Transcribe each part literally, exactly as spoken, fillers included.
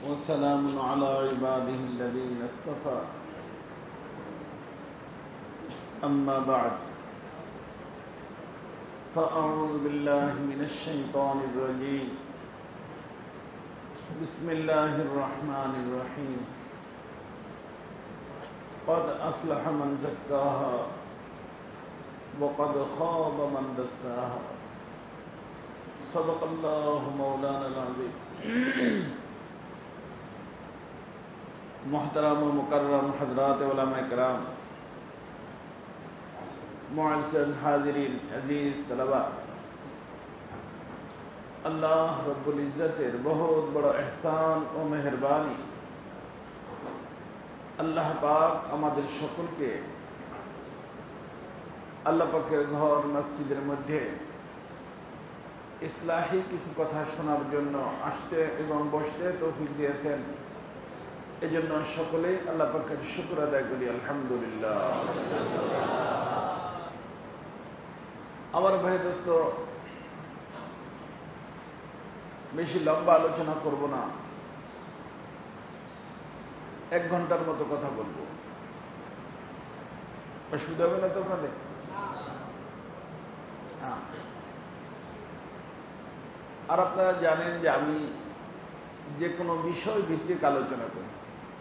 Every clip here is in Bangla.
وسلام على عباده الذين اصطفى أما بعد فأعوذ بالله من الشيطان الرجيم بسم الله الرحمن الرحيم قد أفلح من زكاها وقد خاب من دساها صدق الله مولانا العظيم محترم و मुकर्रम हजरात उलमा इकराम मुअज़्ज़ज़ हाज़िरीन अज़ीज़ तलबा अल्लाह रब्बुल इज़्ज़तेर बहुत बड़ा एहसान ও मेहरबानी আল্লাহ পাক আমাদের সকলকে আল্লাহ পাকের ঘর মসজিদের মধ্যে ইসলাহি কিছু কথা শোনার জন্য আসতে এবং বসতে তৌফিক দিয়েছেন। এজন্য সকলেই আল্লাহ পাকের শুকর আদায় করি আলহামদুলিল্লাহ। আমার ভাই দোস্ত, বেশি লম্বা আলোচনা করব না, এক ঘন্টার মতো কথা বলবো। অসুবিধা হবে না তো আপনাদের? হ্যাঁ। আর আপনারা জানেন যে আমি যে কোনো বিষয় ভিত্তিক আলোচনা করি।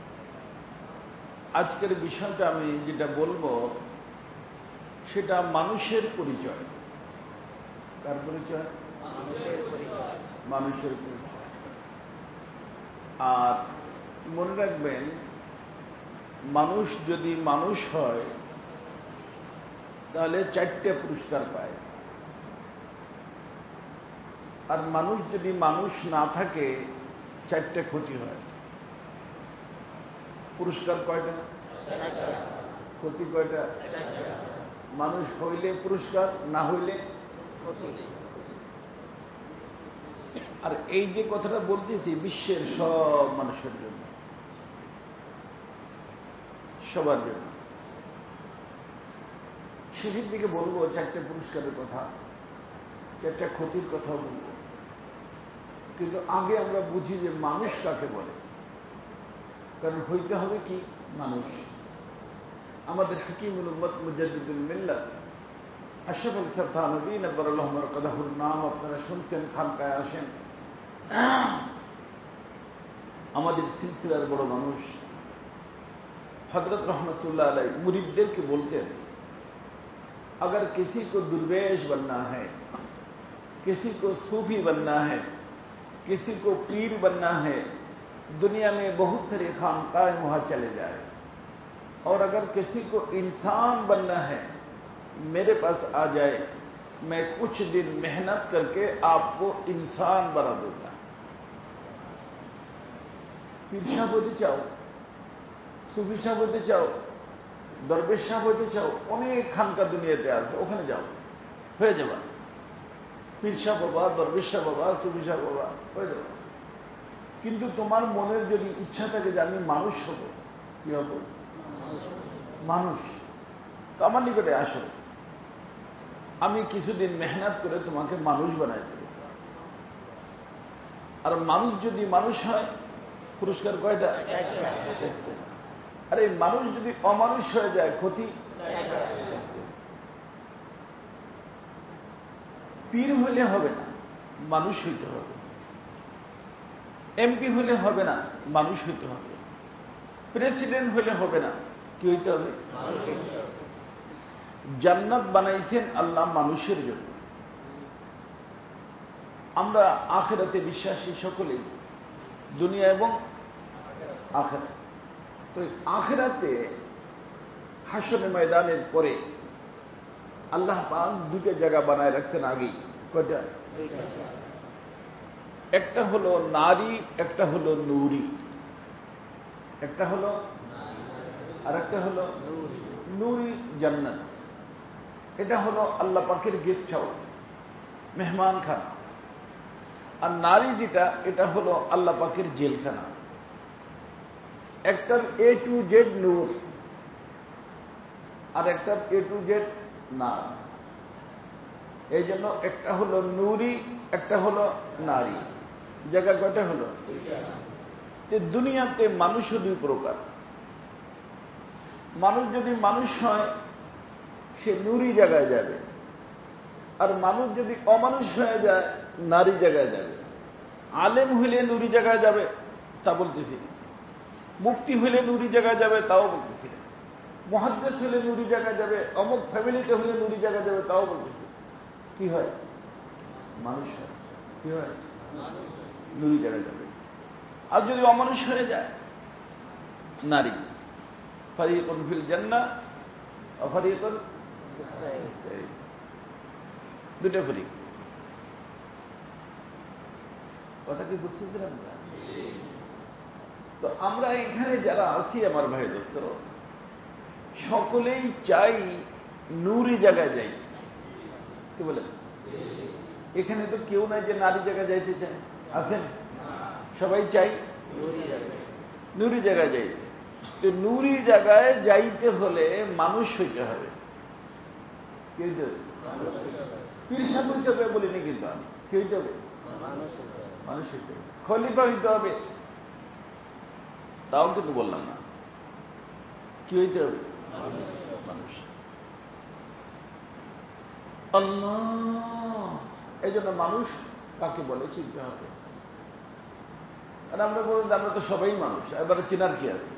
আজকের বিষয়টা আমি যেটা বলবো সেটা মানুষের পরিচয়। কার পরিচয়? মানুষের পরিচয়। মানুষের পরিচয়। আর মনে রাখবেন, মানুষ যদি মানুষ হয় তাহলে চারটে পুরস্কার পায়, আর মানুষ যদি মানুষ না থাকে চারটে ক্ষতি হয়। পুরস্কার কয়টা? ক্ষতি কয়টা? মানুষ হইলে পুরস্কার, না হইলে ক্ষতি। আর এই যে কথাটা বলতেছি বিশ্বের সব মানুষের জন্য, সবার জন্য। শেষের দিকে বলবো চারটে পুরস্কারের কথা, চারটা ক্ষতির কথা বলবো। কিন্তু আগে আমরা বুঝি যে মানুষ কাকে বলে, কারণ হইতে হবে কি মানুষ। আমাদের হাকিমুল উম্মত মুজাদ্দিদুল মিল্লাত আশরাফুল থানভী নব্বরাল্লাহু মারকাদাহুর নাম আপনারা শুনছেন, খানকায় আসেন। আমাদের সিলসিলার বড় মানুষ হযরত रहमतुल्लाह अलैह मुरीदদেরকে বলতেন, अगर किसी को दुर्वेश बनना है, किसी को सूफी बनना है, किसी को पीर बनना है, दुनिया में बहुत सारे खानकाएं वहां चले जाए, और अगर किसी को इंसान बनना है मेरे पास आ जाए, मैं कुछ दिन मेहनत करके आपको इंसान बना दूंगा। पीर साहब होते चाओ, सूफी साहब होते चाओ, दरवेश साहब होते चाओ, অনেক খানকা দুনিয়াতে আছে, ওখানে যাও, হয়ে যাবা। পীর সাহেব বাবা, দরবেশ সাহেব বাবা, সুফি সাহেব বাবা হয়ে যাবে। কিন্তু তোমার মনের যদি ইচ্ছা থাকে যে আমি মানুষ হব, কি হব? মানুষ। তো আমার নিকটে আসো, আমি কিছুদিন মেহনত করে তোমাকে মানুষ বানাই দেব। আর মানুষ যদি মানুষ হয় পুরস্কার কয়টা? আর এই মানুষ যদি অমানুষ হয়ে যায় ক্ষতি। পীর হলে হবে না, মানুষ হইতে হবে। এমপি হলে হবে না, মানুষ হইতে হবে। প্রেসিডেন্ট হলে হবে না, কি হইতে হবে? জান্নাত বানাইছেন আল্লাহ মানুষের জন্য। আমরা আখিরাতে বিশ্বাসী সকলেই, দুনিয়া এবং আখিরাত। তো আখিরাতে হাসরের ময়দানের পরে আল্লাহ পাক দুটো জায়গা বানায় রাখছেন আগেই। কয়টা? একটা হলো নারী, একটা হলো নূরি। একটা হলো আর একটা হলো নূরি জান্নাত। এটা হলো আল্লাহ পাকের গেস্ট হাউস, মেহমান খানা। আর নারী যেটা, এটা হলো আল্লাহ পাকের জেলখানা। একটার এ টু জেড নূর, আর একটার এ টু জেড না। এই জন্য একটা হলো নূরি, একটা হলো নারী। জায়গা কয়টা হলো? যে দুনিয়াতে মানুষও দুই প্রকার। মানুষ যদি মানুষ হয় সে নুরি জায়গায় যাবে, আর মানুষ যদি অমানুষ হয়ে যায় নারী জায়গায় যাবে। আলেম হইলে নুরি জায়গায় যাবে তা বলতেছি, মুফতি হইলে নুরি জায়গায় যাবে তাও বলতেছি, মুহাদ্দিস হইলে নুরি জায়গায় যাবে, অমুক ফ্যামিলিতে হইলে নুরি জায়গায় যাবে তাও বলতেছি। কি হয়? মানুষ হয়। কি হয়? নুরি জায়গায় যাবে। আর যদি অমানুষ হয়ে যায় নারী, ফারিকুন ফিল জান্নাহ ওয়া ফারিকুন ফিস সাঈর, দুটো ফরিক। কথা কি বুঝতেছেন আমরা? তো আমরা এখানে যারা আছি আমার ভাই দোস্ত, সকলেই চাই নুরি জায়গায় যাই। কি বলেন? এখানে তো কেউ নাই যে নারী জায়গায় যাইতে চায়, আছেন? সবাই চাই নুরি জায়গায় যাইতে। তো নুরি জায়গায় যাইতে হলে মানুষ হইতে হবে। কি হইতে হবে? পীর সাহেব হইতে হবে বলিনি কিন্তু আমি। কি হইতে হবে? মানুষ হইতে হবে। খলিফা হইতে হবে তাও কিন্তু বললাম না। কি হইতে হবে? মানুষ। আল্লাহ, এই জন্য মানুষ কাকে বলে চিনতে হবে। আর আমরা বলুন আমরা তো সবাই মানুষ, এবারে চেনার কি আছে?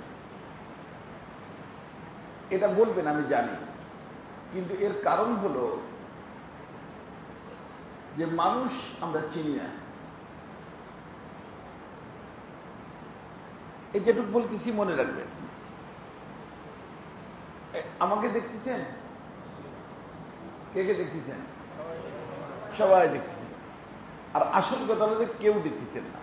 এটা বলবেন আমি জানি, কিন্তু এর কারণ হল যে মানুষ আমরা চিনি না। এই যেটুকু বলতেছি মনে রাখবেন। আমাকে দেখতেছেন? কে কে দেখতেছেন? সবাই দেখতেছেন। আর আসল কথা হলো যে কেউ দেখতেছেন না।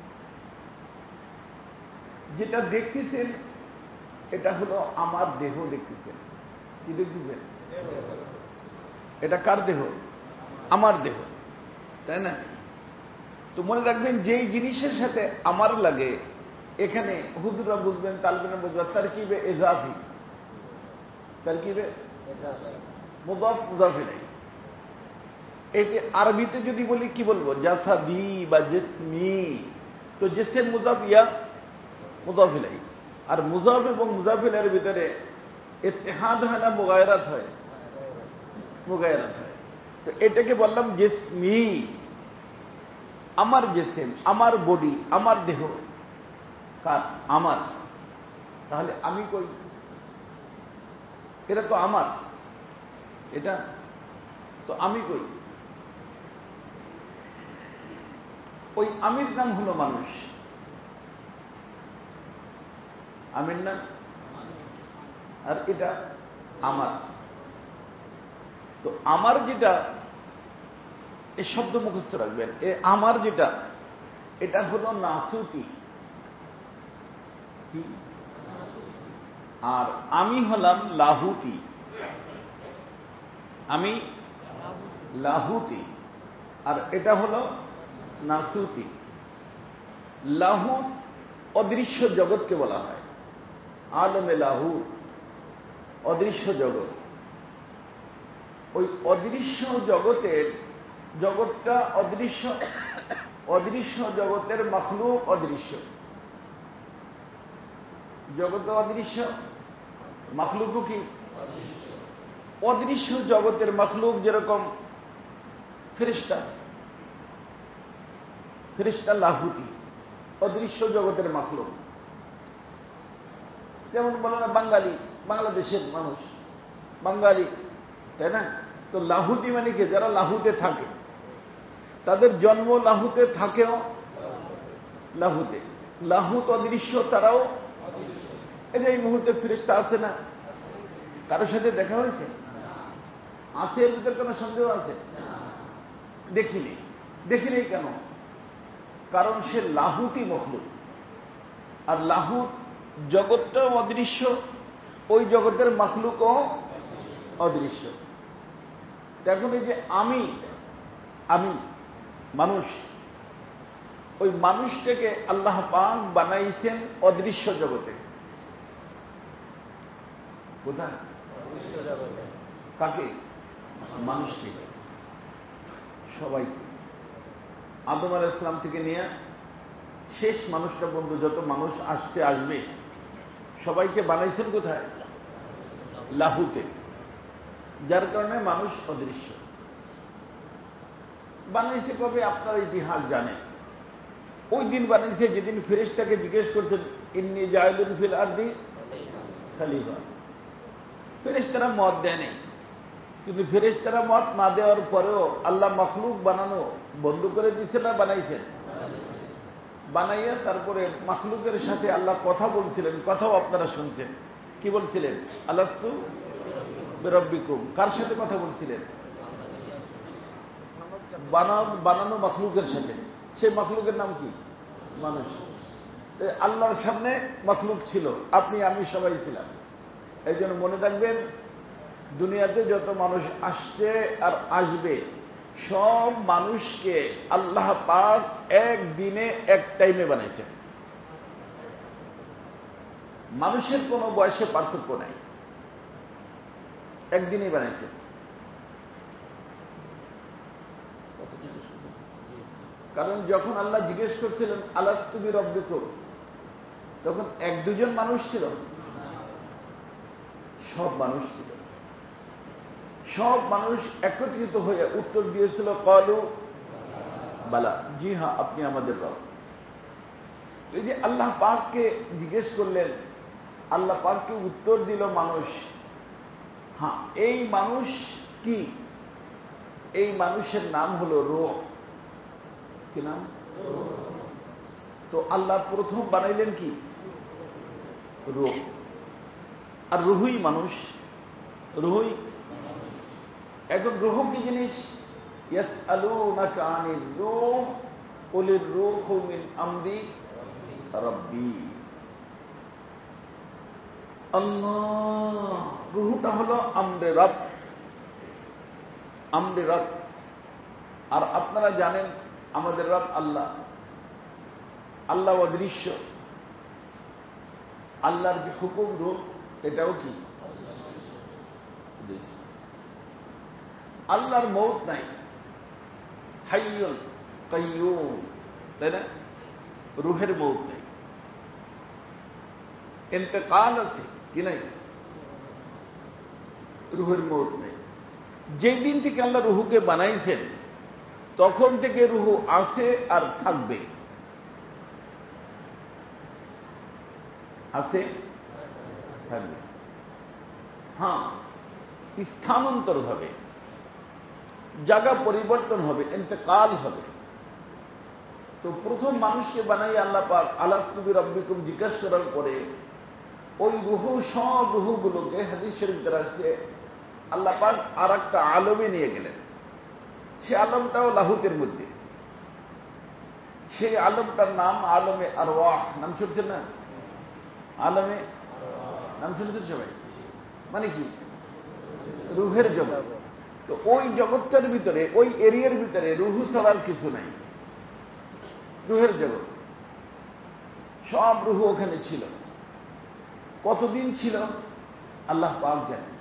যেটা দেখতেছেন এটা হলো আমার দেহ দেখতেছেন। কি দেখতেছেন? এটা কার দেহ? আমার দেহ, তাই না? তো মনে রাখবেন যেই জিনিসের সাথে আমার লাগে, এখানে হুজুরা বুঝবেন, তালবিনা বুঝবেন, তারকিবে ইজাফি, তারকিবে মুদাফ মুদাফ ইলাইহি। এই যে আরবিতে যদি বলি কি বলবো, জাসাদি বা জিসমি, তো জিসেম মুদাফ ইয়া মুদাফ ইলাইহি। আর মুজাফ এবং মুজাফ ইলাইহির ভিতরে ইত্তেহাদ হয় না মুগায়রাত হয়? মুগায়রাত হয়। তো এটাকে বললাম জিসমি, আমার জিসেম, আমার বডি, আমার দেহ। কার? আমার। তাহলে আমি কই? এটা তো আমার, এটা তো আমি কই? ওই আমির নাম হলো মানুষ। আমির নাম, আর এটা আমার। তো আমার যেটা, এই শব্দ মুখস্থ রাখবেন, এ আমার যেটা, এটা হলো নাসুতি। আর আমি হলাম লাহুতি। আমি লাহুতি, আর এটা হলো নাসুতি। লাহুত অদৃশ্য জগৎকে বলা হয়, আলমে লাহুত, অদৃশ্য জগৎ। ওই অদৃশ্য জগতের, জগৎটা অদৃশ্য, অদৃশ্য জগতের মখলুক অদৃশ্য। জগৎ অদৃশ্য, মখলুকও কি অদৃশ্য। জগতের মখলুক যেরকম ফেরেশতা, ফেরেশতা লাহুতি, অদৃশ্য জগতের মখলুক। যেমন বলো না বাঙালি, বাংলাদেশের মানুষ বাঙালি, তাই না? তো লাহুতি মানে কি? যারা লাহুতে থাকে, তাদের জন্ম লাহুতে, থাকেও লাহুতে। লাহুত অদৃশ্য, তারাও। এই যে এই মুহূর্তে ফেরেশতা আছে না? কারোর সাথে দেখা হয়েছে? আছে? এর ভিতরে কোনো সন্দেহ আছে? দেখিনি। দেখিনি কেন? কারণ সে লাহুতি মখলুক। আর লাহুত জগৎটাও অদৃশ্য, ওই জগতের মখলুকও অদৃশ্য। দেখুন এই যে আমি, আমি মানুষ, ওই মানুষটাকে আল্লাহ পাক বানাইছেন অদৃশ্য জগতে। কোথায়? অদৃশ্য জগতে। কাকে? মানুষকে, সবাইকে। আদম আলাইহিস সালাম থেকে নিয়ে শেষ মানুষটা বন্ধু, যত মানুষ আসছে আসবে সবাইকে বানাইছেন কোথায়? লাহুতে। যার কারণে মানুষ অদৃশ্য। বানাইছে কবে আপনার ইতিহাস জানেন। ওই দিন বানাইছে যেদিন ফেরেশতাকে জিজ্ঞেস করছেন ইন্নী জাইলুন ফিল আরদি খলিফা। ফেরেশতারা মত দেয়নি, কিন্তু ফেরেশতারা মত না দেওয়ার পরেও আল্লাহ মখলুক বানানো বন্ধ করে দিচ্ছে না বানাইছেন? বানাইয়া তারপরে মখলুকের সাথে আল্লাহ কথা বলছিলেন, কথাও আপনারা শুনছেন। কি বলছিলেন? আলাস্তু বিরব্বিকুম। কার সাথে কথা বলছিলেন? বানানো মখলুকের সাথে। সেই মখলুকের নাম কি? মানুষ। আল্লাহর সামনে মখলুক ছিল, আপনি আমি সবাই ছিলাম। এই জন্য মনে রাখবেন, দুনিয়াতে যত মানুষ আসছে আর আসবে সব মানুষকে আল্লাহ পাক এক দিনে এক টাইমে বানাইছেন। মানুষের কোনো বয়সে পার্থক্য নাই, একদিনেই বানাইছেন। কারণ যখন আল্লাহ জিজ্ঞেস করছিলেন আলাস্তু বিরব্বিকুম, তখন এক দুজন মানুষ ছিল? সব মানুষ ছিল। সব মানুষ একত্রিত হয়ে উত্তর দিয়েছিল ক্বালু বালা, জি হ্যাঁ আপনি আমাদের রব। এই যে আল্লাহ পাককে জিজ্ঞেস করলেন, আল্লাহ পাককে উত্তর দিল মানুষ। হ্যাঁ, এই মানুষ কি? এই মানুষের নাম হলো রূহ। কি নাম? তো আল্লাহ প্রথম বানাইলেন কি? রূহ। আর রূহই মানুষ, রূহই। এখন রূহ কি জিনিস? ইয়াসআলুনাকা আনির রূহ কুলির রূহু মিন আমরি রাব্বি। আল্লাহ, রূহটা হলো আমরে রব, আমরে রব। আর আপনারা জানেন আমাদের রব আল্লাহ। আল্লাহ অদৃশ্য। আল্লাহর যে হুকুম রূপ এটাও কি? আল্লাহর মৌত নাই, হাইয়ুল কাইয়ুম, তাই না? রুহের মৌত নেই, ইন্তেকাল আছে কি নাই? রুহের মৌত নেই। যেই দিন থেকে আল্লাহ রুহুকে বানাইছেন তখন থেকে রুহু আছে আর থাকবে। আছে, থাকবে। হ্যাঁ, স্থানান্তর হবে, জায়গা পরিবর্তন হবে, ইন্তেকাল হবে। তো প্রথম মানুষকে বানাই আল্লাহ পাক আলাস্তু বিরব্বিকুম জিজ্ঞাসা করার পরে ওই রুহু, সব রুহুগুলোকে হাদিস শরীফে আসছে আল্লাহ পাক আর একটা আলমে নিয়ে গেলেন। সে আলমটাও লাহুতের মধ্যে। সেই আলমটার নাম আলমে আরওয়াহ। নাম শুনছেন না? আলমে নাম শুনেছেন সবাই? মানে কি? রুহের জগৎ। তো ওই জগৎটার ভিতরে, ওই এরিয়ার ভিতরে রুহু ছাড়ার কিছু নাই। রুহের জগৎ, সব রুহু ওখানে ছিল। কতদিন ছিল আল্লাহ পাক জানেন।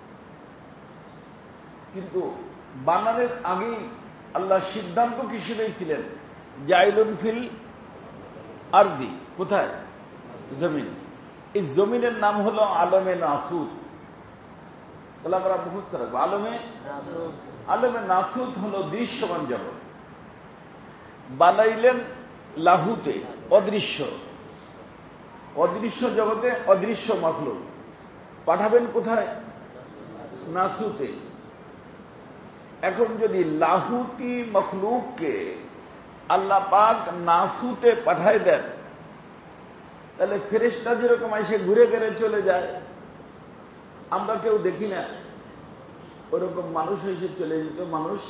কিন্তু বানানোর আগেই আল্লাহ সিদ্ধান্ত কিসেই ছিলেন? জাইলুন ফিল আরদি। কোথায়? জমিন। এই জমিনের নাম হলো আলমে নাসুত। তাহলে আমরা মুখস্থ রাখবো, আলমে নাসুত। আলমে নাসুত হলো দৃশ্যমান জগৎ। বানাইলেন লাহুতে, অদৃশ্য। অদৃশ্য জগতে অদৃশ্য মখলুক পাঠাবেন কোথায়? নাসুতে। এখন যদি লাহুতি মখলুককে আল্লাহ পাক নাসুতে পাঠায় দেন, তাহলে ফেরেশতা যেরকম এসে ঘুরে ঘুরে চলে যায়, আমরা কেউ দেখি না, ওরকম মানুষ এসে চলে যেত, মানুষ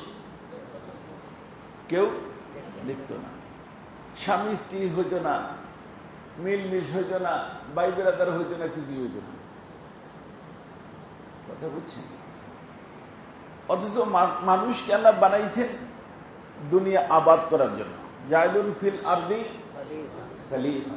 কেউ দেখত না। স্বামী স্ত্রী হইত না, মিলমিশ হইত না, ভাই বেরাদার হইত না, কিছু হইত না। কথা বুঝছেন? অথচ মানুষকে আল্লাহ বানাইছেন দুনিয়া আবাদ করার জন্য। জাইলুন ফিল আরদি খলিফা।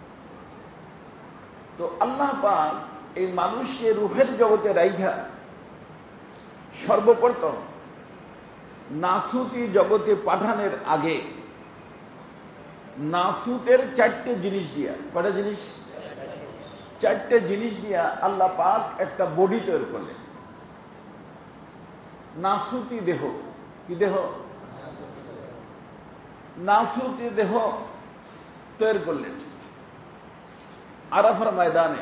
তো আল্লাহ পাক এই মানুষকে রূহের জগতে রাইখা সর্বপ্রথম নাসুতি জগতে পাঠানোর আগে নাসুতের চারটে জিনিস দিয়া, কটা জিনিস? চারটে জিনিস দিয়া আল্লাহ পাক একটা বডি তৈরি করলেন। নাসুতি দেহ, কি দেহ? নাসুতি দেহ তৈরি করলেন আরাফার ময়দানে।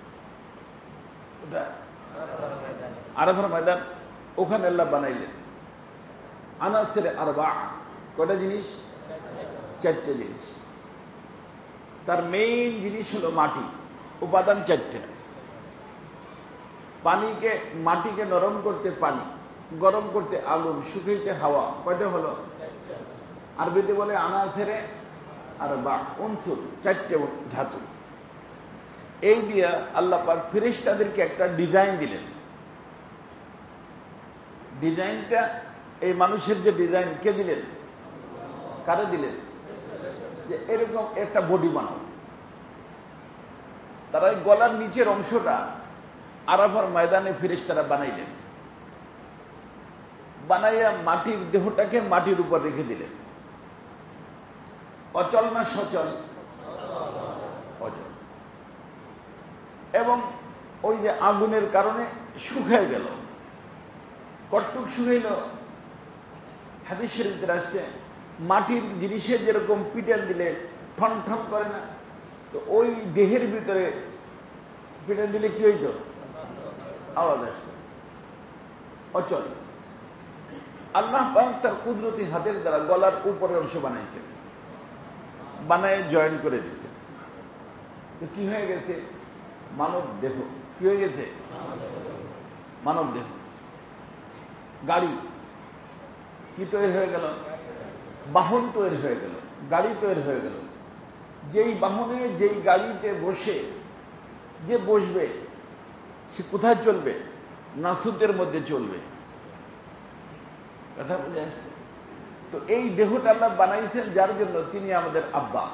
আরাফার ময়দান, ওখানে আল্লাহ বানাইলেন আনাসির আরবা। কটা জিনিস? চারটে জিনিস। তার মেইন জিনিস হলো মাটি, উপাদান চারটে। পানিকে, মাটিকে নরম করতে পানি, গরম করতে আগুন, শুকাইতে হাওয়া। কয়টা হলো? আরবিতে বলে আনাসিরে আরবা, উনসুর, চারটে ধাতু। এই দিয়া আল্লাহ পাক ফেরেশতাদেরকে একটা ডিজাইন দিলেন। ডিজাইনটা, এই মানুষের যে ডিজাইন, কে দিলেন? কারে দিলেন? যে এরকম একটা বডি বানাও। তারা গলার নিচের অংশটা আরাফার ময়দানে ফেরেশতারা বানাইলেন। বানাইয়া মাটির দেহটাকে মাটির উপর রেখে দিলেন। অচল না সচল? অচল। এবং ওই যে আগুনের কারণে শুকায় গেল। কটটুক শুকাইল? হাদিস শরীফে আসছে, মাটির জিনিসে যেরকম পিটান দিলে ঠন ঠন করে না, তো ওই দেহের ভিতরে পিটান দিলে কি হইত? আওয়াজ আসত। অচল। আল্লাহ পাক তার কুদরতি হাতের দ্বারা গলার উপরের অংশ বানাইছেন, বানায় জয়েন করে দিয়েছে। তো কি হয়ে গেছে? মানব দেহ। কি হয়ে গেছে? মানব দেহ। গাড়ি কি তৈরি হয়ে গেল? বাহন তৈরি হয়ে গেল, গাড়ি তৈরি হয়ে গেল। যেই বাহনে, যেই গাড়িতে বসে যে বসবে, সে কোথায় চলবে? নাসুতের মধ্যে চলবে। কথা বুঝে আসছে? তো এই দেহটা আল্লাহ বানাইছেন যার জন্য, তিনি আমাদের আব্বা।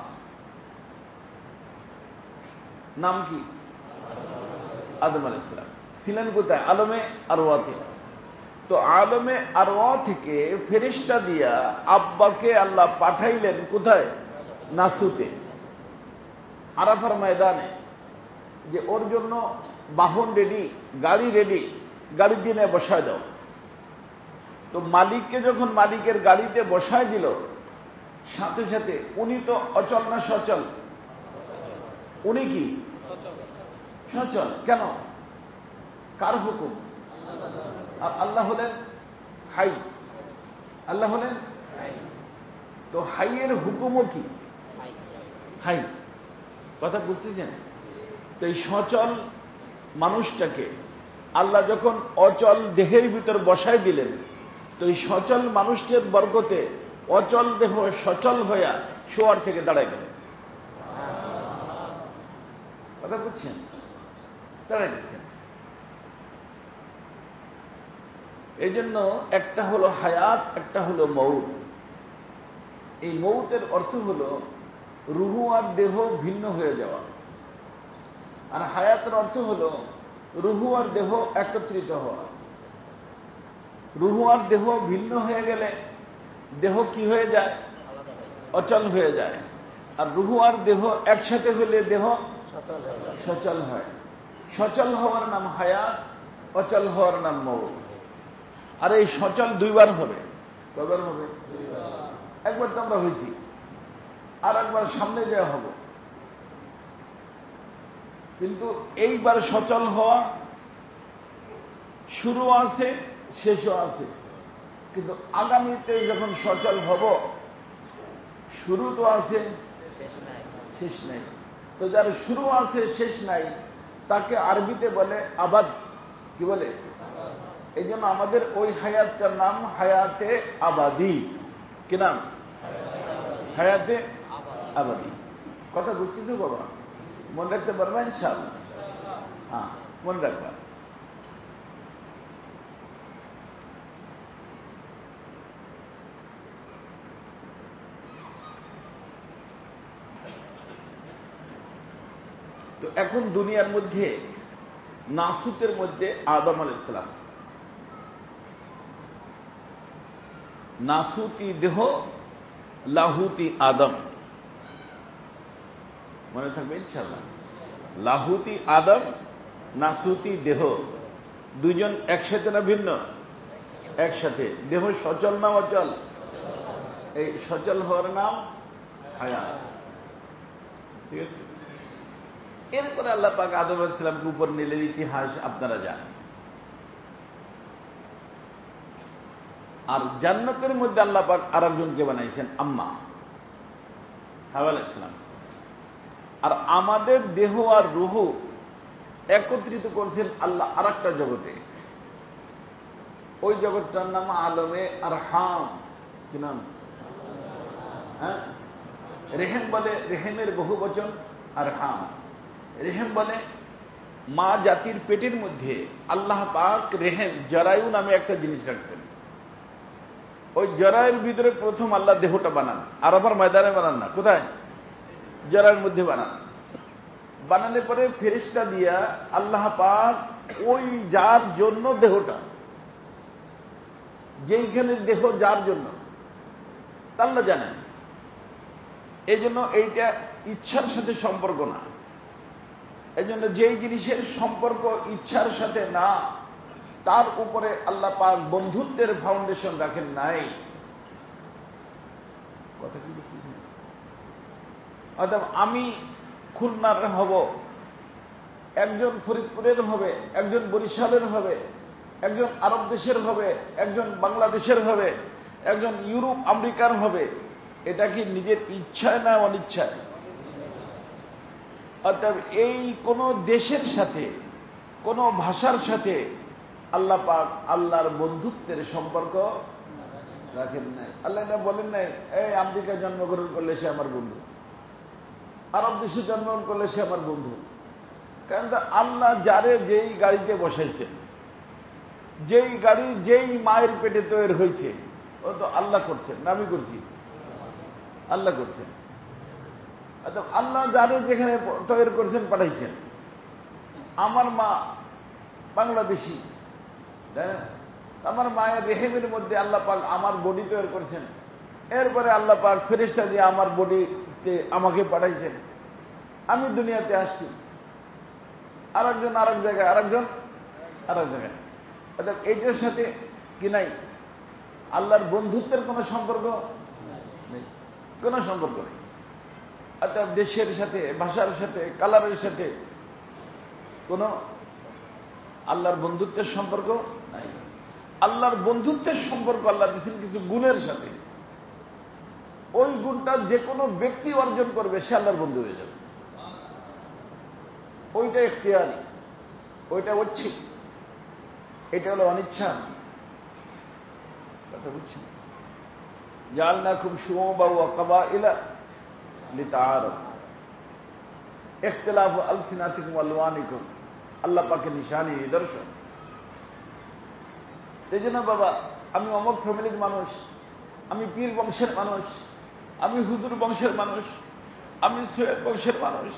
নাম কি? আদম আলাইহিস সালাম। ছিলেন কোথায়? আলমে আরওয়াতে। তো আলমে আরওয়া থেকে ফেরেশতা দিয়া আব্বাকে আল্লাহ পাঠাইলেন কোথায়? নাসুতে, আরাফার ময়দানে। যে ওর জন্য বাহন রেডি, গাড়ি রেডি, গাড়ির দিনে বসায় দাও। তো মালিককে যখন মালিকের গাড়িতে বসায় দিল, সাথে সাথে উনি তো অচল না সচল? উনি কি? সচল। কেন? কার হুকুম? আর আল্লাহ হলেন হাই। আল্লাহ হলেন তো হাইয়ের হুকুমও কি? হাই। কথা বুঝতেছেন? তো এই সচল মানুষটাকে আল্লাহ যখন অচল দেহের ভিতর বসায় দিলেন, তো এই সচল মানুষটির বরকতে অচল দেহ সচল হইয়া শোয়ার থেকে দাঁড়ায় গেলেন। কথা বুঝছেন? দাঁড়ায় গেছেন। এই জন্য একটা হলো হায়াত, একটা হলো মউত। এই মউতের অর্থ হলো রুহু আর দেহ ভিন্ন হয়ে যাওয়া, আর হায়াতের অর্থ হলো রুহু আর দেহ একত্রিত হওয়া। রুহু আর দেহ ভিন্ন হয়ে গেলে দেহ কি হয়ে যায়? অচল হয়ে যায়। আর রুহু আর দেহ একসাথে হলে দেহ সচল হয়। সচল হওয়ার নাম হায়াত, অচল হওয়ার নাম মউত। আর এই সচল দুইবার হবে। কয়বার হবে? একবার তো আমরা হয়েছি, আর একবার সামনে যাওয়া হব। কিন্তু এইবার সচল হওয়া শুরু আছে, শেষও আছে। কিন্তু আগামীতে যখন সচল হব, শুরু তো আছে, শেষ নাই। তো যার শুরু আছে, শেষ নাই, তাকে আরবিতে বলে আবাদ। কি বলে? এই জন্য আমাদের ওই হায়াতটার নাম হায়াতে আবাদি। কি নাম? হায়াতে আবাদি। কথা বুঝতেছো বাবা? মনে রাখতে পারবেন ইনশাআল্লাহ? হ্যাঁ, মনে রাখবা। তো এখন দুনিয়ার মধ্যে নাসুতের মধ্যে আদম আলাইহিস সালাম, নাসুতি দেহ, লাহুতি আদম। মনে থাকবে ইনশাআল্লাহ। লাহুতি আদম, নাসুতি দেহ, দুইজন একসাথে না ভিন্ন? একসাথে। দেহ সচল না অচল? এই সচল হওয়ার নাম হায়াত। ঠিক আছে। এরপরে আল্লাহ পাক আদম আলাইহিস সালামকে উপর নিলেন, ইতিহাস আপনারা জানেন। আর জান্নাতের মধ্যে আল্লাহ পাক আরেকজনকে বানাইছেন আম্মা, হাওয়া আলাইহিস সালাম। আর আমাদের দেহ আর রূহ একত্রিত করছেন আল্লাহ আর একটা জগতে। ওই জগৎটার নাম আলমে আরহাম। কি নাম? হ্যাঁ, রেহেম বলে, রেহেমের বহু বচন আরহাম। রেহেম বলে মা জাতির পেটের মধ্যে আল্লাহ পাক রেহেম, জরায়ু নামে একটা জিনিস রাখতেন। ওই জরায়ুর ভিতরে প্রথম আল্লাহ দেহটা বানান, আরাফার ময়দানে বানান না, কোথায়? জরায়ুর মধ্যে বানান। বানানোর পরে ফেরেশতা দিয়া আল্লাহ পাক ওই যার জন্য দেহটা, যেইখানে দেহ যার জন্য আল্লাহ জানেন। এই জন্য এইটা ইচ্ছার সাথে সম্পর্ক না। এই জন্য যেই জিনিসের সম্পর্ক ইচ্ছার সাথে না, তার উপরে আল্লাহ পাক বন্ধুত্বের ফাউন্ডেশন রাখেন নাই। কথা কি বুঝতেছেন? অর্থাৎ আমি খুলনার হব, একজন ফরিদপুরের হবে, একজন বরিশালের হবে, একজন আরব দেশের হবে, একজন বাংলাদেশের হবে, একজন ইউরোপ আমেরিকার হবে। এটা কি নিজের ইচ্ছায় না অনিচ্ছায়? অর্থাৎ এই কোন দেশের সাথে, কোন ভাষার সাথে আল্লাহ পাক আল্লাহর বন্ধুত্বের সম্পর্ক রাখেন নাই। আল্লাহ এটা বলেন নাই, এই আমেরিকায় জন্মগ্রহণ করলে সে আমার বন্ধু, আরব দেশে জন্মগ্রহণ করলে সে আমার বন্ধু। কারণ আল্লাহ যারে যেই গাড়িতে বসাইছেন, যেই গাড়ি যেই মায়ের পেটে তৈরি হয়েছে, ও তো আল্লাহ করছেন না আমি করছি? আল্লাহ করছেন। আল্লাহ যারে যেখানে তৈরি করছেন পাঠাইছেন। আমার মা বাংলাদেশি, আমার মায়ের রেহেমের মধ্যে আল্লাহ পাক আমার বডি তৈরি করেছেন। এরপরে আল্লাহ পাক ফেরেশতা দিয়ে আমার বডিতে আমাকে পাঠাইছেন। আমি দুনিয়াতে আসছি, আরেকজন আরেক জায়গায়, আরেকজন আরেক জায়গায়। অর্থাৎ এইটার সাথে কি নাই? আল্লাহর বন্ধুত্বের কোন সম্পর্ক নেই, কোন সম্পর্ক নেই। অর্থাৎ দেশের সাথে, ভাষার সাথে, কালারের সাথে কোন আল্লাহর বন্ধুত্বের সম্পর্ক নাই। আল্লাহর বন্ধুত্বের সম্পর্ক আল্লাহ দিচ্ছেন কিছু গুণের সাথে। ওই গুণটা যে কোনো ব্যক্তি অর্জন করবে, সে আল্লাহর বন্ধু হয়ে যাবে। ওইটা ইখতিয়ারি, ওইটা ঐচ্ছিক, এটা হলো অনিচ্ছা। কথা বুঝছেন? জাআলনাকুম শুউবান ওয়া ক্বাবাইলা লিতাআরাফু ইখতিলাফু আলসিনাতিকুম ওয়া আলওয়ানিকুম, আল্লাহ পাকের নিশানি, নিদর্শন। এই জন্য বাবা, আমি অমুক ফ্যামিলির মানুষ, আমি পীর বংশের মানুষ, আমি হুজুর বংশের মানুষ, আমি সৈয়দ বংশের মানুষ,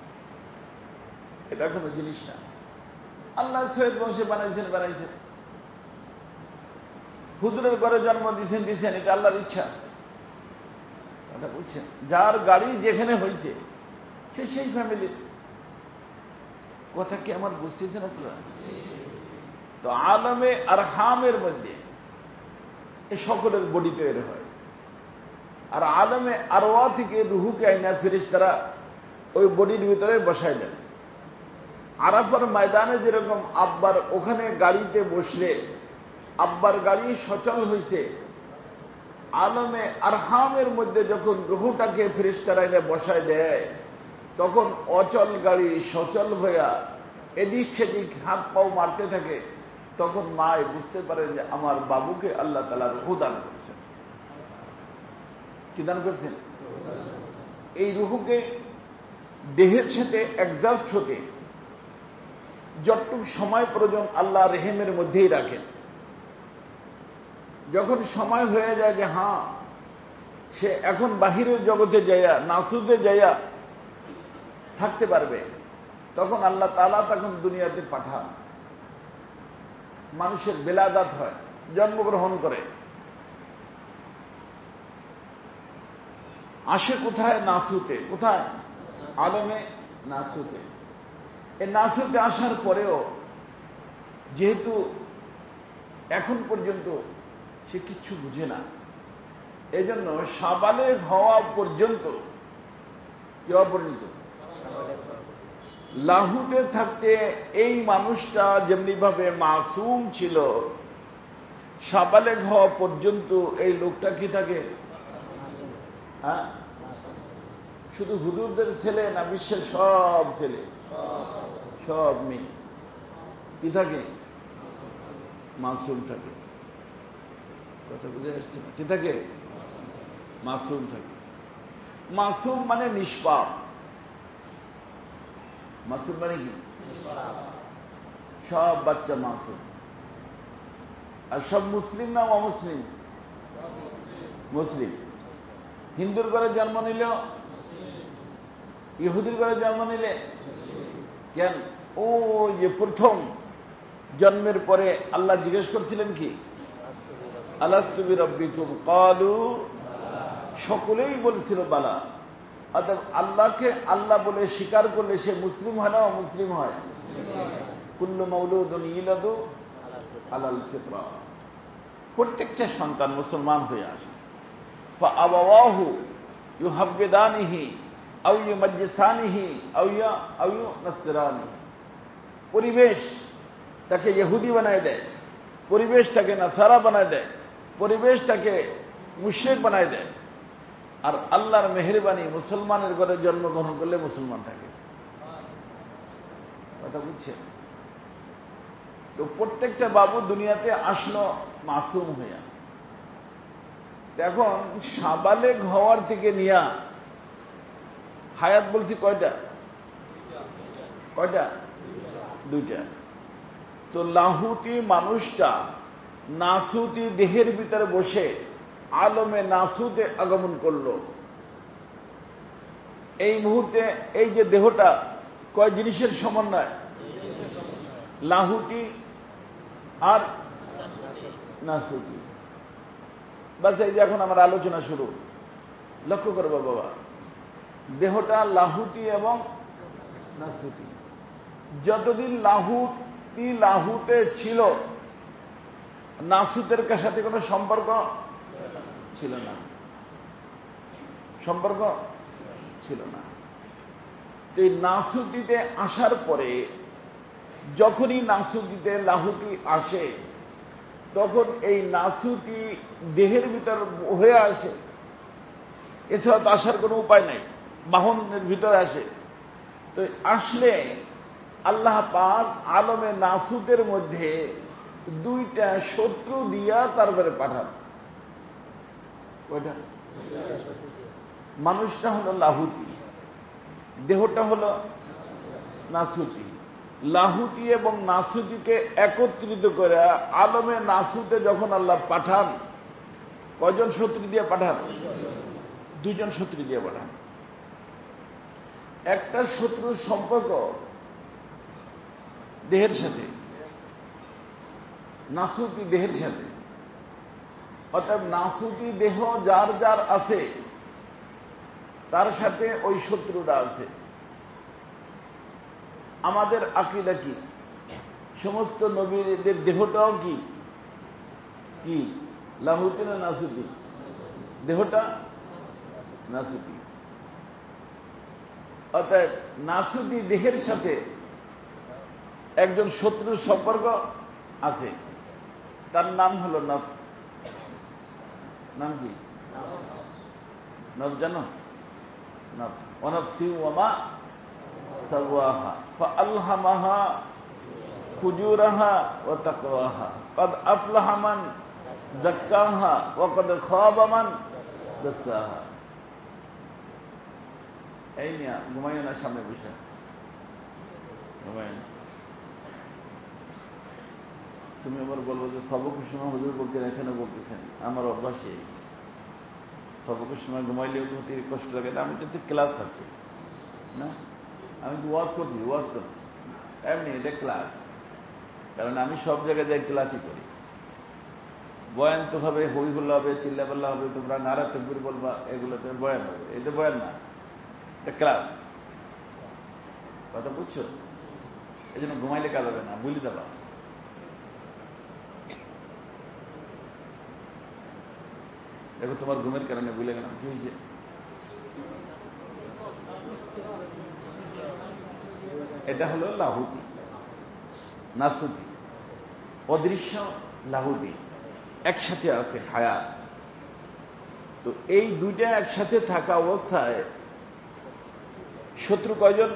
এটা কোনো জিনিস না। আল্লাহ সৈয়দ বংশে বানাইছেন বানাইছেন, হুজুরের ঘরে জন্ম দিয়েছেন দিয়েছেন, এটা আল্লাহর ইচ্ছা। কথা বুঝছেন? যার গাড়ি যেখানে হয়েছে সে সেই ফ্যামিলির। কথা কি আমার বুঝতেছেন আপনারা? তো আলমে আরহামের মধ্যে এই সকলের বডি তৈরি হয়। আর আলমে আরওয়া থেকে রুহুকে আইনা ফেরেশতারা ওই বডির ভিতরে বসাই দেন। আরাফার ময়দানে যেরকম আব্বার ওখানে গাড়িতে বসলে আব্বার গাড়ি সচল হয়েছে, আলমে আরহামের মধ্যে যখন রুহুটাকে ফেরেশতারা এনে বসায় দেয়, তখন অচল গাড়ি সচল হইয়া এদিক সেদিক হাত পাও মারতে থাকে। তখন মায় বুঝতে পারে যে আমার বাবুকে আল্লাহ তাআলা রুহু দান করছেন। কি দান করছেন? এই রুহুকে দেহের সাথে অ্যাডজাস্ট হতে যতটুকু সময় প্রয়োজন আল্লাহ রেহেমের মধ্যেই রাখেন। যখন সময় হয়ে যায় যে হ্যাঁ সে এখন বাহিরের জগতে যাইয়া, নাসুতে যাইয়া থাকতে পারবে, তখন আল্লাহ তাআলা তখন দুনিয়াতে পাঠান। মানুষের বেলাদাত হয়, জন্মগ্রহণ করে। আসে কোথায়? নাসুতে। কোথায়? আলমে নাসুতে। এই নাসুতে আসার পরেও যেহেতু এখন পর্যন্ত সে কিচ্ছু বুঝে না, এজন্য সাবালেগ হওয়া পর্যন্ত কি অপরিণত লাহুতে থাকতে এই মানুষটা যেমনি ভাবে মাসুম ছিল, সাবালেগ হওয়া পর্যন্ত এই লোকটা কি থাকে? হ্যাঁ, শুধু হুজুরদের ছেলে না, বিশ্বের সব ছেলে সব মেয়ে কি থাকে? মাসুম থাকে। কথা বুঝে আসছে না? কি থাকে? মাসুম থাকে। মাসুম মানে নিষ্পাপ। মাসুম মানে কি? সব বাচ্চা মাসুম। আর সব মুসলিম না অমুসলিম? মুসলিম। হিন্দুর ঘরে জন্ম নিল, ইহুদির ঘরে জন্ম নিলে কেন? ও যে প্রথম জন্মের পরে আল্লাহ জিজ্ঞেস করছিলেন কি? আলাস্তু বিরাব্বিকুম ক্বালু, সকলেই বলছিল বালা। অর্থাৎ আল্লাহকে আল্লাহ বলে স্বীকার করলে সে মুসলিম হয় না অমুসলিম হয়? কুল্লু মাউলুদুন ইউলাদু আলাল ফিতরা, প্রত্যেকটা সন্তান মুসলমান হয়ে আসে। ফাআবাওয়াহু ইউহাব্বিদানিহি আও ইউমাজ্জিসানিহি আও আও ইউনাসসিরানিহি, পরিবেশ তাকে ইহুদি বানায় দেয়, পরিবেশ তাকে নাসারা বানায় দেয়, পরিবেশ তাকে মুশরিক বানায় দেয়। আর আল্লাহর মেহেরবানি মুসলমানের ঘরে জন্মগ্রহণ করলে মুসলমান থাকে। কথা বুঝছেন? তো প্রত্যেকটা বাবু দুনিয়াতে আসলো মাসুম হইয়া। এখন সাবালেগ হওয়ার থেকে নিয়া হায়াত বলছি কয়টা? কয়টা? দুইটা। তো লাহুতি মানুষটা নাসুতি দেহের ভিতরে বসে আলমে নাসুতে আগমন করল। এই মুহূর্তে এই যে দেহটা কয় জিনিসের সমন্বয়? লাহুতি আর নাসুতি। বাস এই যে এখন আমার আলোচনা শুরু। লক্ষ্য করবো বাবা, দেহটা লাহুতি এবং নাসুতি। যতদিন লাহুতি লাহুতে ছিল, নাসুতের সাথে কোনো সম্পর্ক ছিল না, সম্পর্ক ছিল না। তো এই নাসুতিতে আসার পরে যখনই নাসুতিতে লাহুতি আসে, তখন এই নাসুতি দেহের ভিতর হয়ে আসে। এছাড়া তো আসার কোনো উপায় নাই, বাহনের ভিতরে আসে। তো আসলে আল্লাহ পাক আলমে নাসুতের মধ্যে দুইটা শত্রু দিয়া তারপরে পাঠান। ওইটা মানুষটা হলো লাহুতি, দেহটা হলো নাসুতি। লাহুতি এবং নাসুতিকে একত্রিত করে আলমে নাসুতে যখন আল্লাহ পাঠান, কয়জন শত্রু দিয়ে পাঠান? দুইজন শত্রু দিয়ে পাঠান। একটা শত্রুর সম্পর্ক দেহের সাথে, নাসুতি দেহের সাথে। অর্থাৎ নাসুতি দেহ যার যার আছে তার সাথে ওই শত্রুরা আছে। আমাদের আকীদা কি? সমস্ত নবীদের দেহটাও কি কি লাহুতি না নাসুতি? দেহটা নাসুতি। অর্থাৎ নাসুতি দেহের সাথে একজন শত্রুর সম্পর্ক আছে, তার নাম হলো নফস। নাম কি? নফস জানো? নফস। ওয়ানাফসি ওয়ামা সাওয়াহা ফাআলহামাহা ফুজুরাহা ওয়া তাকওয়াহা ক্বাদ আফলাহা মান যাক্কাহা ওয়া ক্বাদ খাবা মান দাসাহা। এই নিয়া ঘুমাইও না, সামনে বসে ঘুমাই না। তুমি আবার বলবো যে সবকের সময় হুজুর বলতেন, এখানে বলতেছেন। আমার অভ্যাসে সবকের সময় ঘুমাইলেও ঘুমতে কষ্ট লাগে না। আমি কিন্তু ক্লাস আছে না, আমি তো ওয়াজ করছি, ওয়াজ করছি এমনি, এটা ক্লাস। কারণ আমি সব জায়গায় যাই ক্লাসই করি। বয়ান তো হবে, হই হুল্লা হবে, চিল্লাপাল্লা হবে, তোমরা নারা তকবীর বলবা, এগুলোতে বয়ান হবে। এটা বয়ান না, এটা ক্লাস। কথা বুঝছো? এই জন্য ঘুমাইলে কাজ হবে না, বলি দেবা। দেখো তোমার ঘুমের কারণে ভুলে গেলাম, কি হয়েছে? এটা হলো লাহুতি, নাসুতি, অদৃশ্য লাহুতি, একসাথে আছে হায়াত। তো এই দুইটা একসাথে থাকা অবস্থায় শত্রু কয়জন?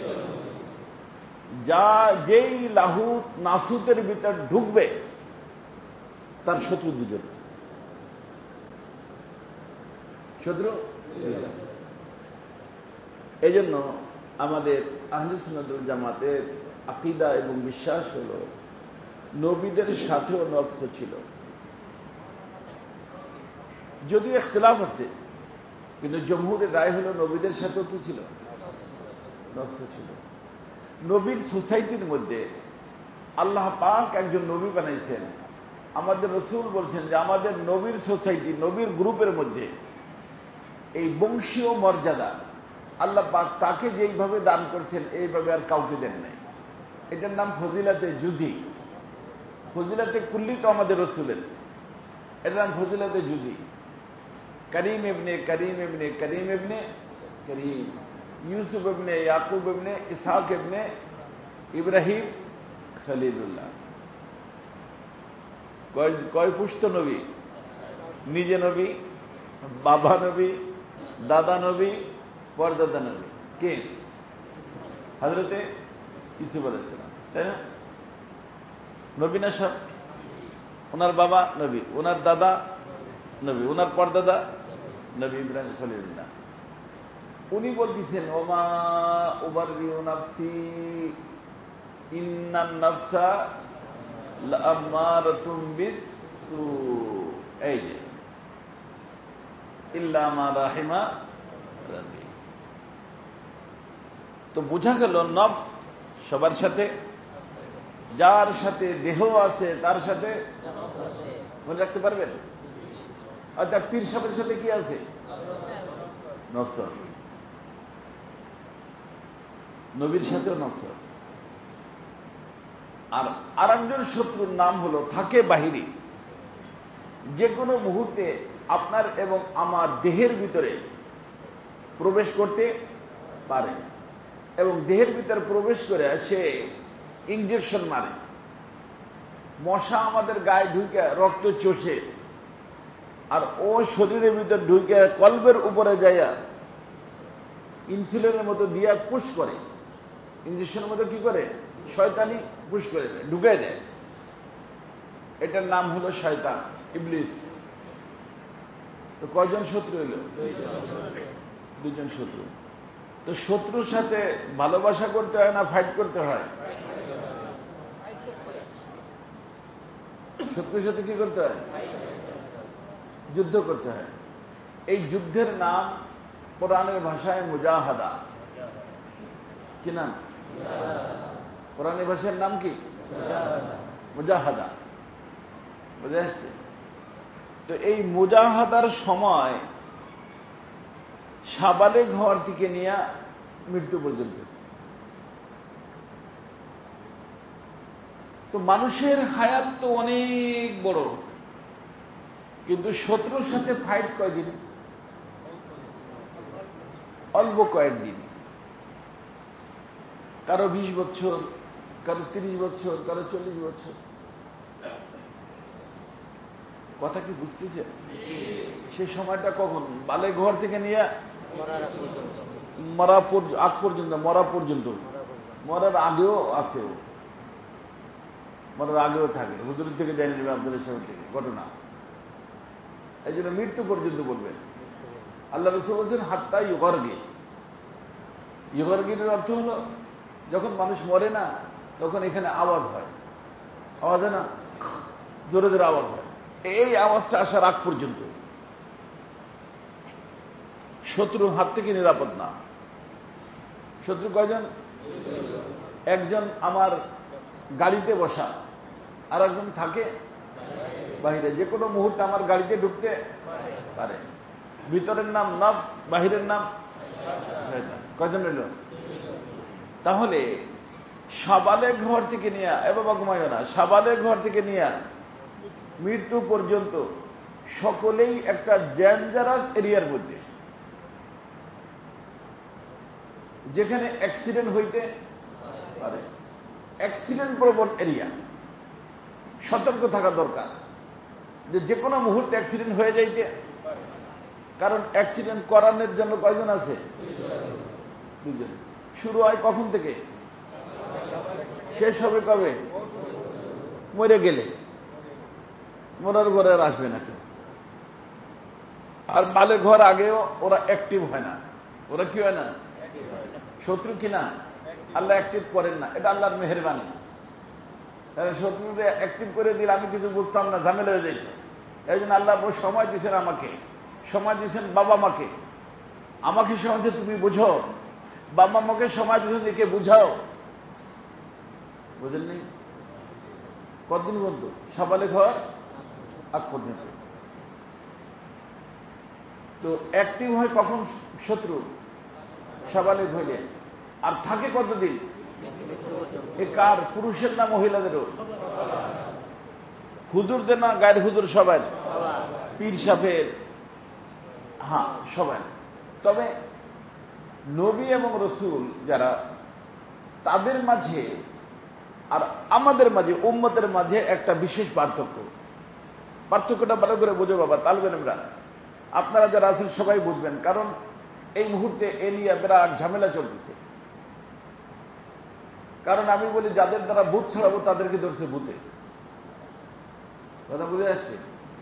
যা যেই লাহুত নাসুতের ভিতর ঢুকবে তার শত্রু দুজন, শত্রু দুজন। এই জন্য আমাদের আহলে সুন্নাত ওয়াল জামাতের আকীদা এবং বিশ্বাস হল নবীদের সাথেও নফস ছিল, যদিও ইখতিলাফ আছে, কিন্তু জমহুরের রায় হল নবীদের সাথেও কি ছিল? নফস ছিল। নবীর সোসাইটির মধ্যে আল্লাহ পাক একজন নবী বানাইছেন। আমাদের রাসূল বলছেন যে আমাদের নবীর সোসাইটি, নবীর গ্রুপের মধ্যে এই বংশীয় মর্যাদা আল্লাহ পাক তাকে যেইভাবে দান করছেন এইভাবে আর কাউকে দেন নাই। এটার নাম ফজিলাতে জুজি। ফজিলাতে কুল্লি তো আমাদের রাসূলের, এটার নাম ফজিলাতে জুজি। করিম ইবনে করিম ইবনে করিম ইবনে করিম, ইউসুফ ইবনে ইয়াকুব ইবনে ইসহাক ইবনে ইব্রাহিম খলিলুল্লাহ। কয় কয় পুষ্ট নবী? নিজে নবী, বাবা নবী, দাদা নবী, পরদাদা নবী। কে? হযরতে ইউসুফ আলাইহিস সালাম, তাই না? নবী না সব? ওনার বাবা নবী, ওনার দাদা নবী, ওনার পরদাদা নবী ইব্রাহিম খলিলুল্লাহ। উনি বলতেছেন ওমা উবাররিউ নাফসি ইন্নান নাফসা লাআমারাতুম বিসসু, এই যে ইল্লা মা রাহিমা রাব্বি। তো বোঝা গেল নফস সবার সাথে, যার সাথে দেহ আছে তার সাথে মনে রাখতে পারবেন? অর্থাৎ পীর সাহেবের সাথে কি আছে? নফস আছে। নবীর সাথেও নফস আছে। আর আরেকজন শত্রুর নাম হলো থাকে বাহিরি, যে কোনো মুহূর্তে আপনার এবং আমার দেহের ভিতরে প্রবেশ করতে পারে এবং দেহের ভিতরে প্রবেশ করে সে ইনজেকশন মারে। মশা আমাদের গায়ে ঢুকে রক্ত চষে, আর ও শরীরের ভিতরে ঢুকে কলবের উপরে যাইয়া ইনসুলিনের মতো দিয়া পুশ করে, ইনজেকশনের মতো কি করে? শয়তানি পুশ করে দেয়, ঢুকে দেয়। এটার নাম হলো শয়তান, ইবলিস। তো কয়জন শত্রু হইল? দুজন শত্রু। তো শত্রুর সাথে ভালোবাসা করতে হয় না ফাইট করতে হয়? শত্রুর সাথে কি করতে হয়? যুদ্ধ করতে হয়। এই যুদ্ধের নাম কোরআনের ভাষায় মুজাহাদা। কি নাম? কোরআনের ভাষার নাম কি? মুজাহাদা। বুঝে আসছে? তো এই মুজাহাদার সময় সাবালেগ হওয়ার থেকে নিয়ে মৃত্যু পর্যন্ত, তো মানুষের হায়াত তো অনেক বড়, কিন্তু শত্রুর সাথে ফাইট কয়দিন? অল্প কয়েকদিন। কারো বিশ বছর, কারো তিরিশ বছর, কারো চল্লিশ বছর। কথা কি বুঝতেছে? সে সময়টা কখন? বালে ঘর থেকে নিয়ে মরা আগ পর্যন্ত, মরা পর্যন্ত, মরার আগেও আছে, মরার আগেও থাকে। হুজুরের থেকে জানি নেবে, আব্দুল সাহেব থেকে ঘটনা। এই জন্য মৃত্যু পর্যন্ত বলবেন। আল্লাহ রাসূল বলছেন হাত্তা ইউগারগি। ইউগারগির অর্থ হলো যখন মানুষ মরে না তখন এখানে আওয়াজ হয়, আওয়াজ হয় না, জোরে জোরে আওয়াজ হয়। এই আওয়াজটা আসার আগ পর্যন্ত শত্রুর হাত থেকে নিরাপদ না। শত্রু কয়জন? একজন আমার গাড়িতে বসা, আর একজন থাকে বাহিরে। যে কোনো মুহূর্তে আমার গাড়িতে ঢুকতে পারে। ভিতরের নাম নফস, বাহিরের নাম কয়জন রইল? তাহলে সাবালেগ ঘর থেকে নিয়ে এ বাবা ঘুমাইও না, সাবালেগ ঘর থেকে নিয়ে মৃত্যু পর্যন্ত সকলেই একটা ডেঞ্জারাস এরিয়ার মধ্যে, যেখানে অ্যাক্সিডেন্ট হইতে পারে, অ্যাক্সিডেন্ট প্রবণ এরিয়া। সতর্ক থাকা দরকার যে যে কোনো মুহূর্তে অ্যাক্সিডেন্ট হয়ে যাইতে, কারণ অ্যাক্সিডেন্ট করানোর জন্য কয়জন আছে? দুজন। শুরু হয় কখন থেকে, শেষ হবে কবে? মরে গেলে। মরার ঘরে আর আসবে না কেউ। আর বালে ঘর আগেও ওরা অ্যাক্টিভ হয় না। ওরা কি হয় না? শত্রু কিনা আল্লাহ অ্যাক্টিভ করেন না, এটা আল্লাহর মেহেরবানি। শত্রুরে অ্যাক্টিভ করে দিলে আমি কিছু বুঝতাম না, ঝামেলা হয়ে যাইত। এই জন্য আল্লাহ সময় দিচ্ছেন আমাকে, সময় দিচ্ছেন বাবা মাকে। আমাকে সময় দিয়ে তুমি বুঝো, বাবা মাকে সময় দিচ্ছেন দিকে বুঝাও। বুঝলেন? কতদিন পর্যন্ত? সবালে ঘর আগ পর্যন্ত। তো অ্যাক্টিভ হয় কখন শত্রু? সবালে হইলে। আর থাকে কতদিন? এ কার? পুরুষের না মহিলাদেরও? হুজুরদের না গায়ের হুজুর? সবাই। পীর সাহেবের? হ্যাঁ, সবাই। তবে নবী এবং রসুল যারা, তাদের মাঝে আর আমাদের মাঝে, উম্মতের মাঝে একটা বিশেষ পার্থক্য। পার্থক্যটা ভালো করে বোঝো বাবা, তালবেন আমরা। আপনারা যারা আছেন সবাই বুঝবেন, কারণ এই মুহূর্তে এ নিয়ে বিরাট ঝামেলা চলতেছে। কারণ আমি বলি যাদের দ্বারা ভূত ছড়াবো তাদেরকে ধরছে ভূতে। কথা বুঝে যাচ্ছে?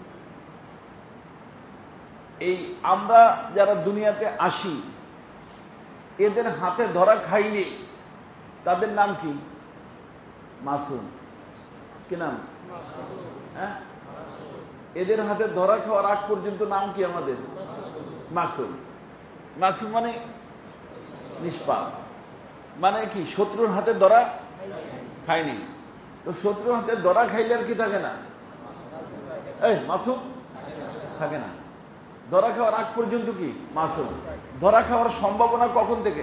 এই আমরা যারা দুনিয়াতে আসি, এদের হাতে ধরা খাইলে তাদের নাম কি? মাসুম। কি নাম? হ্যাঁ, এদের হাতে ধরা খাওয়ার আগ পর্যন্ত নাম কি আমাদের? মাসুম। মাসুম মানে নিষ্পাপ। মানে কি? শত্রুর হাতে ধরা খায়নি। তো শত্রুর হাতে ধরা খাইলে আর কি থাকে না? এই মাসুম থাকে না। ধরা খাওয়ার আগ পর্যন্ত কি মাসুম। ধরা খাওয়ার সম্ভাবনা কখন থেকে?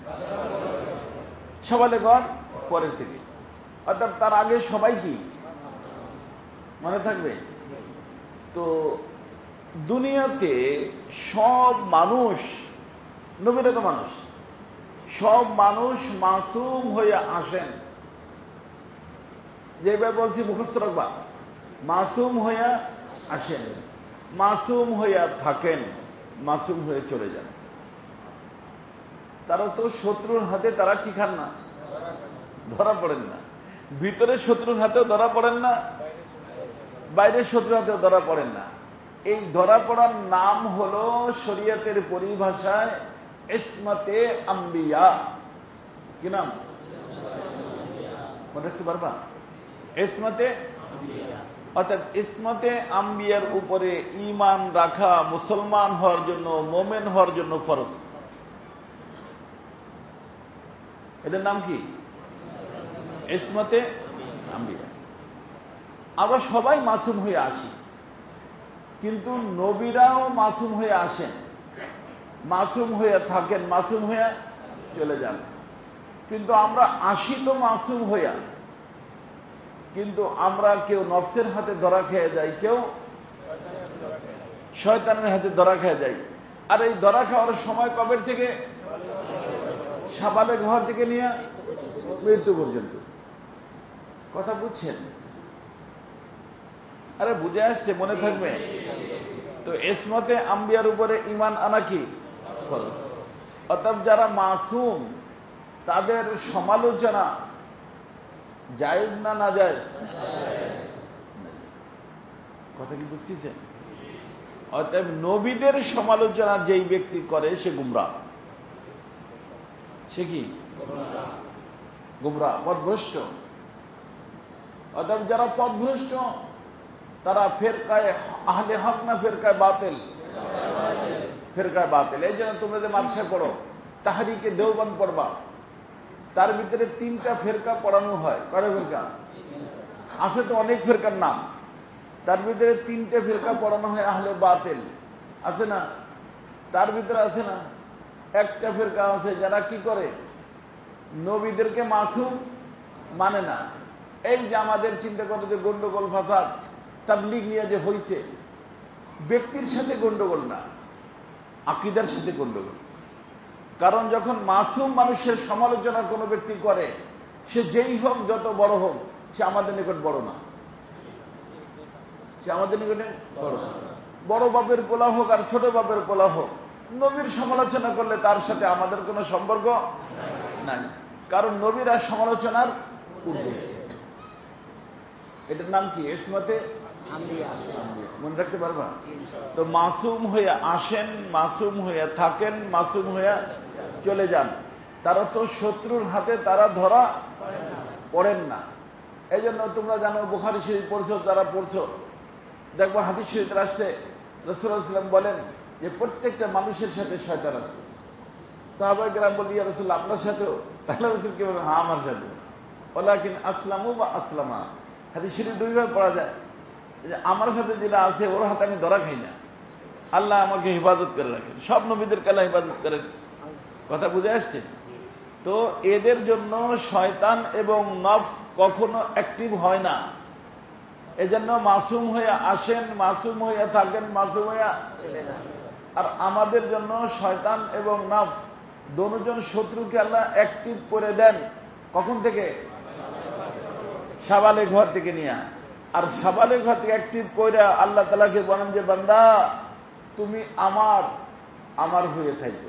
সবালে ঘর পরের থেকে। অর্থাৎ তার আগে সবাই কি মনে থাকবে? তো দুনিয়াতে সব মানুষ, নবীরা তো মানুষ, সব মানুষ মাসুম হয়ে আসেন। যেভাবে বলছি মুখস্থ রাখবা, মাসুম হইয়া আসেন, মাসুম হইয়া থাকেন, মাসুম হয়ে চলে যান। তারা তো শত্রুর হাতে তারা কি খান না? ধরা পড়েন না। ভিতরে শত্রুর হাতেও ধরা পড়েন না, বাইরের শত্রুর হাতেও ধরা পড়েন না। এই ধরা পড়ার নাম হল শরীয়তের পরিভাষায় ইসমতে আম্বিয়া। কি নাম? মনে রাখতে পারবা? ইসমতে, অর্থাৎ ইসমতে আম্বিয়ার উপরে ঈমান রাখা মুসলমান হওয়ার জন্য, মোমেন হওয়ার জন্য ফরজ। এদের নাম কি? ইসমতে আম্বিয়া। আমরা সবাই মাসুম হয়ে আসি, কিন্তু নবীরাও মাসুম হয়ে আসেন, মাসুম হয়ে থাকেন, মাসুম হয়ে চলে যান। কিন্তু আমরা আসি তো মাসুম হইয়া, কিন্তু আমরা কেউ নফসের হাতে ধরা খেয়ে যাই, কেউ শয়তানের হাতে ধরা খেয়ে যাই। আর এই ধরা খাওয়ার সময় কবের থেকে? সাবালে ঘর থেকে নিয়ে মৃত্যু পর্যন্ত। কথা বুঝছেন? আরে বুঝে আসছে, মনে থাকবে তো। ইসমতে আম্বিয়ার উপরে ঈমান আনা কি ফরজ। অতএব যারা মাসুম তাদের সমালোচনা জায়েজ না না জায়েজ? কথা কি বুঝতেছেন? অতএব নবীদের সমালোচনা যেই ব্যক্তি করে সে গুমরাহ। সে কি? গুমরাহ, পথভ্রষ্ট। অতএব যারা পথভ্রষ্ট তারা ফেরকায় আহলে হক না ফেরকায় বাতিল? ফেরকায় বাতিল। এই জন্য তোমরা যে মাদ্রাসা পড়ো, তাহরিকে দেওবন্দ পড়বা, তার ভিতরে তিনটা ফেরকা পড়ানো হয়। কয়টা ফেরকা আছে? তো অনেক ফেরকার নাম। তার ভিতরে তিনটে ফেরকা পড়ানো হয় আহলে বাতিল, আছে না? তার ভিতরে আছে না একটা ফেরকা আছে যারা কি করে? নবীদেরকে মাসুম মানে না। এই যে আমাদের চিন্তা করে যে গন্ডগোল ফাসাদ তাবলীগ নিয়ে যে হইছে, ব্যক্তির সাথে গন্ডগোল না, আকীদার সাথে গন্ডগোল। কারণ যখন মাসুম মানুষের সমালোচনা কোনো ব্যক্তি করে, সে যেই হোক, যত বড় হোক, সে আমাদের নিকট বড় না, সে আমাদের নিকটে বড় না। বড় বাপের পোলা হোক আর ছোট বাপের পোলা হোক, নবীর সমালোচনা করলে তার সাথে আমাদের কোনো সম্পর্ক নাই, কারণ নবীরা সমালোচনার ঊর্ধ্বে। এটার নাম কি? ইসমতে আম্বিয়া। মনে রাখতে পারবা তো? মাসুম হয়ে আসেন, মাসুম হয়ে থাকেন, মাসুম হয়ে চলে যান। তারা তো শত্রুর হাতে তারা ধরা পড়েন না। এই জন্য তোমরা জানো, বুখারী শরীফ পড়ছো, তারা পড়ছো, দেখবো হাদিস শরীফের আসছে রাসূলুল্লাহ সাল্লাল্লাহু আলাইহি ওয়াসাল্লাম বলেন যে প্রত্যেকটা মানুষের সাথে শয়তান আছে। সাহাবায়ে কেরাম বললেন, ইয়া রাসূলুল্লাহ, আপনার সাথেও? তাহলে রাসূল কি বলেন? হ্যাঁ, আমার সাথে। ওয়ালাকিন আসলামু বা আসলামা। হাদিস শরীফ দুইভাবে পড়া যায়, যে আমার সাথে যেটা আছে ওর হাতে আমি ধরা খাই না, আল্লাহ আমাকে হেফাজত করে রাখেন। সব নবীদেরকে আল্লাহ হেফাজত করেন। কথা বুঝে আসছে তো? এদের জন্য শয়তান এবং নফস কখনো অ্যাক্টিভ হয় না। এজন্য মাসুম হয়ে আসেন, মাসুম হয়ে থাকেন, মাসুম হয়ে। আর আমাদের জন্য শয়তান এবং নফস দুজন শত্রুকে আল্লাহ অ্যাক্টিভ করে দেন। কখন থেকে? সাবালে ঘর থেকে নিয়ে। আর সাবালে ঘর থেকে অ্যাক্টিভ করে আল্লাহ তাআলাকে বলেন যে, বান্দা তুমি আমার আমার হয়ে থাকো,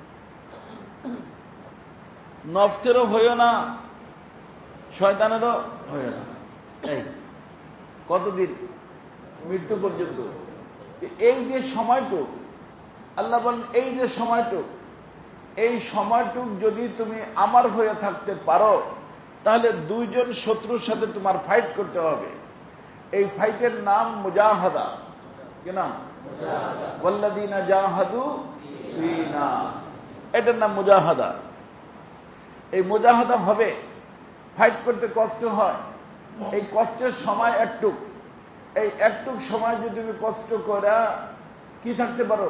নফসেরও হইও না, শয়তানেরও হইও না। এই কতদিন? মৃত্যু পর্যন্ত। এই যে সময়টুক, আল্লাহ বলেন এই যে সময়টুক, এই সময়টুক যদি তুমি আমার হয়ে থাকতে পারো, তাহলে দুইজন শত্রুর সাথে তোমার ফাইট করতে হবে। এই ফাইটের নাম মুজাহাদা। কি নাম? ওয়াল্লাযীনা জাহাদু ফীনা। এটার নাম মুজাহাদা। এই মুজাহাদা হবে, ফাইট করতে কষ্ট হয়। এই কষ্টের সময় একটুক, এই একটুক সময় যদি তুমি কষ্ট করে কি থাকতে পারো,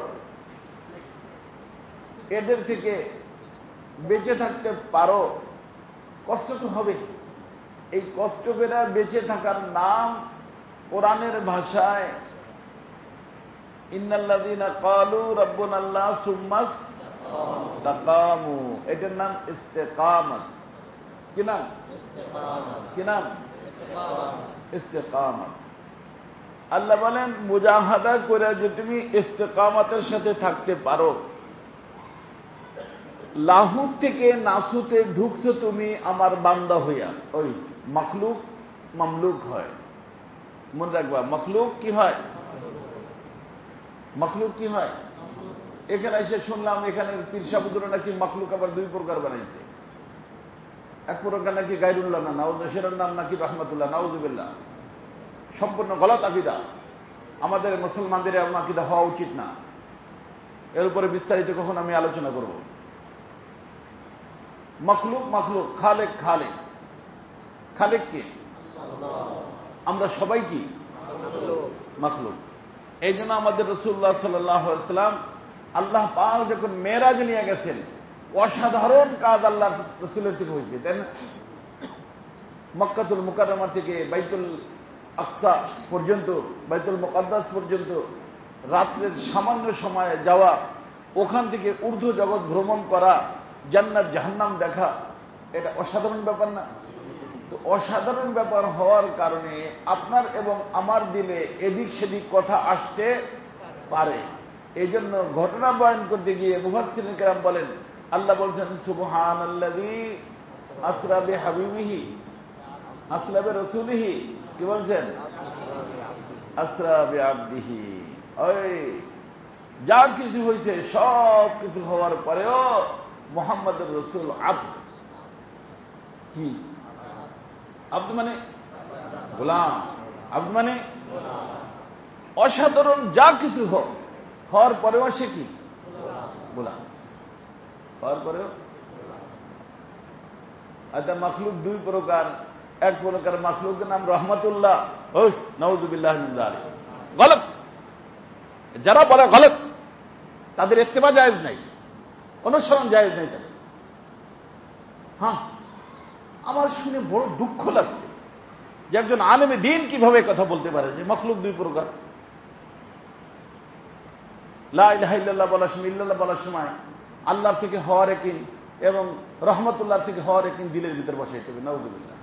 এদের থেকে বেঁচে থাকতে পারো, কষ্ট তো হবে। এই কষ্ট করে বেঁচে থাকার নাম কোরআনের ভাষায় ইন্নাল্লাযীনা ক্বালু রাব্বুনাল্লাহ সুম্মা ইসতাকামু। এটার নাম ইস্তেকামত। কি নাম? কি নাম? ইস্তেকামত। আল্লাহ বলেন মুজাহাদা করে যে তুমি ইস্তেকামতের সাথে থাকতে পারো, লাহুত থেকে নাসুতে ঢুকছো তুমি আমার বান্দা হইয়া। ওই মখলুক মামলুক হয়, মনে রাখবা। মখলুক কি হয়? মখলুক কি হয়? এখানে এসে শুনলাম এখানে পীর সাহেবরা নাকি মখলুক আবার দুই প্রকার বানাইছে। এক প্রকার নাকি গায়রুল্লাহ, না নাউজ, সেটার নাম নাকি রহমাতুল্লাহ, নাউজুবিল্লাহ। সম্পূর্ণ গলত আকীদা। আমাদের মুসলমানদের এমন আকীদা হওয়া উচিত না। এর উপরে বিস্তারিত কখন আমি আলোচনা করব। মখলুক মখলুক, খালেক খালেক। খালেক কে? আমরা সবাই কি মখলুক। এই জন্য আমাদের রাসূলুল্লাহ সাল্লাল্লাহু আলাইহি ওয়াসাল্লাম আল্লাহ পাক যখন মেরাজ নিয়ে গেছেন, অসাধারণ কাজ আল্লাহ রাসূলের থেকে হয়েছে, তাই না? মক্কাতুল মুকাররমা থেকে বাইতুল আকসা পর্যন্ত, বাইতুল মুকাদ্দাস পর্যন্ত রাত্রের সামান্য সময়ে যাওয়া, ওখান থেকে ঊর্ধ্ব জগৎ ভ্রমণ করা, জান্নাত জাহান্নাম দেখা, এটা অসাধারণ ব্যাপার না? তো অসাধারণ ব্যাপার হওয়ার কারণে আপনার এবং আমার দিলে এদিক সেদিক কথা আসতে পারে। এই জন্য ঘটনা বয়ান করতে গিয়ে মুফাসসিরিন কেরাম বলেন, আল্লাহ বলছেন সুবহানাল্লাযী আসরা বিহাবিবিহি আসরা বিরাসূলিহি। কি বলছেন? আসরা বিআবদিহি। ওই যা কিছু হয়েছে, সব কিছু হওয়ার পরেও মুহাম্মদুর রাসূল আব্দ। কি আব্দ মানে? গোলাম। আব্দ মানে অসাধারণ যা কিছু হোক, হওয়ার পরেও সে কি? গোলাম। হওয়ার পরেও। আচ্ছা, মখলুক দুই প্রকার। এক প্রকার মখলুকের নাম রহমাতুল্লাহ। ওই নাউযুবিল্লাহ মিন যালিক, গলত। যারা বলে গলত, তাদের ইত্তেবা জায়েজ নাই, অনুসরণ জায়েজ নাই। হ্যাঁ, আমার শুনে বড় দুঃখ লাগছে যে একজন আলেমে দ্বীন কিভাবে কথা বলতে পারে যে মখলুক দুই প্রকার। লা ইলাহা ইল্লাল্লাহ বলার সময়, ইল্লাল্লাহ বলার সময় আল্লাহ থেকে হওয়ার একিন এবং রহমতুল্লাহ থেকে হওয়ার একিন দিলের ভিতর বসাইতে হবে। নাউযুবিল্লাহ।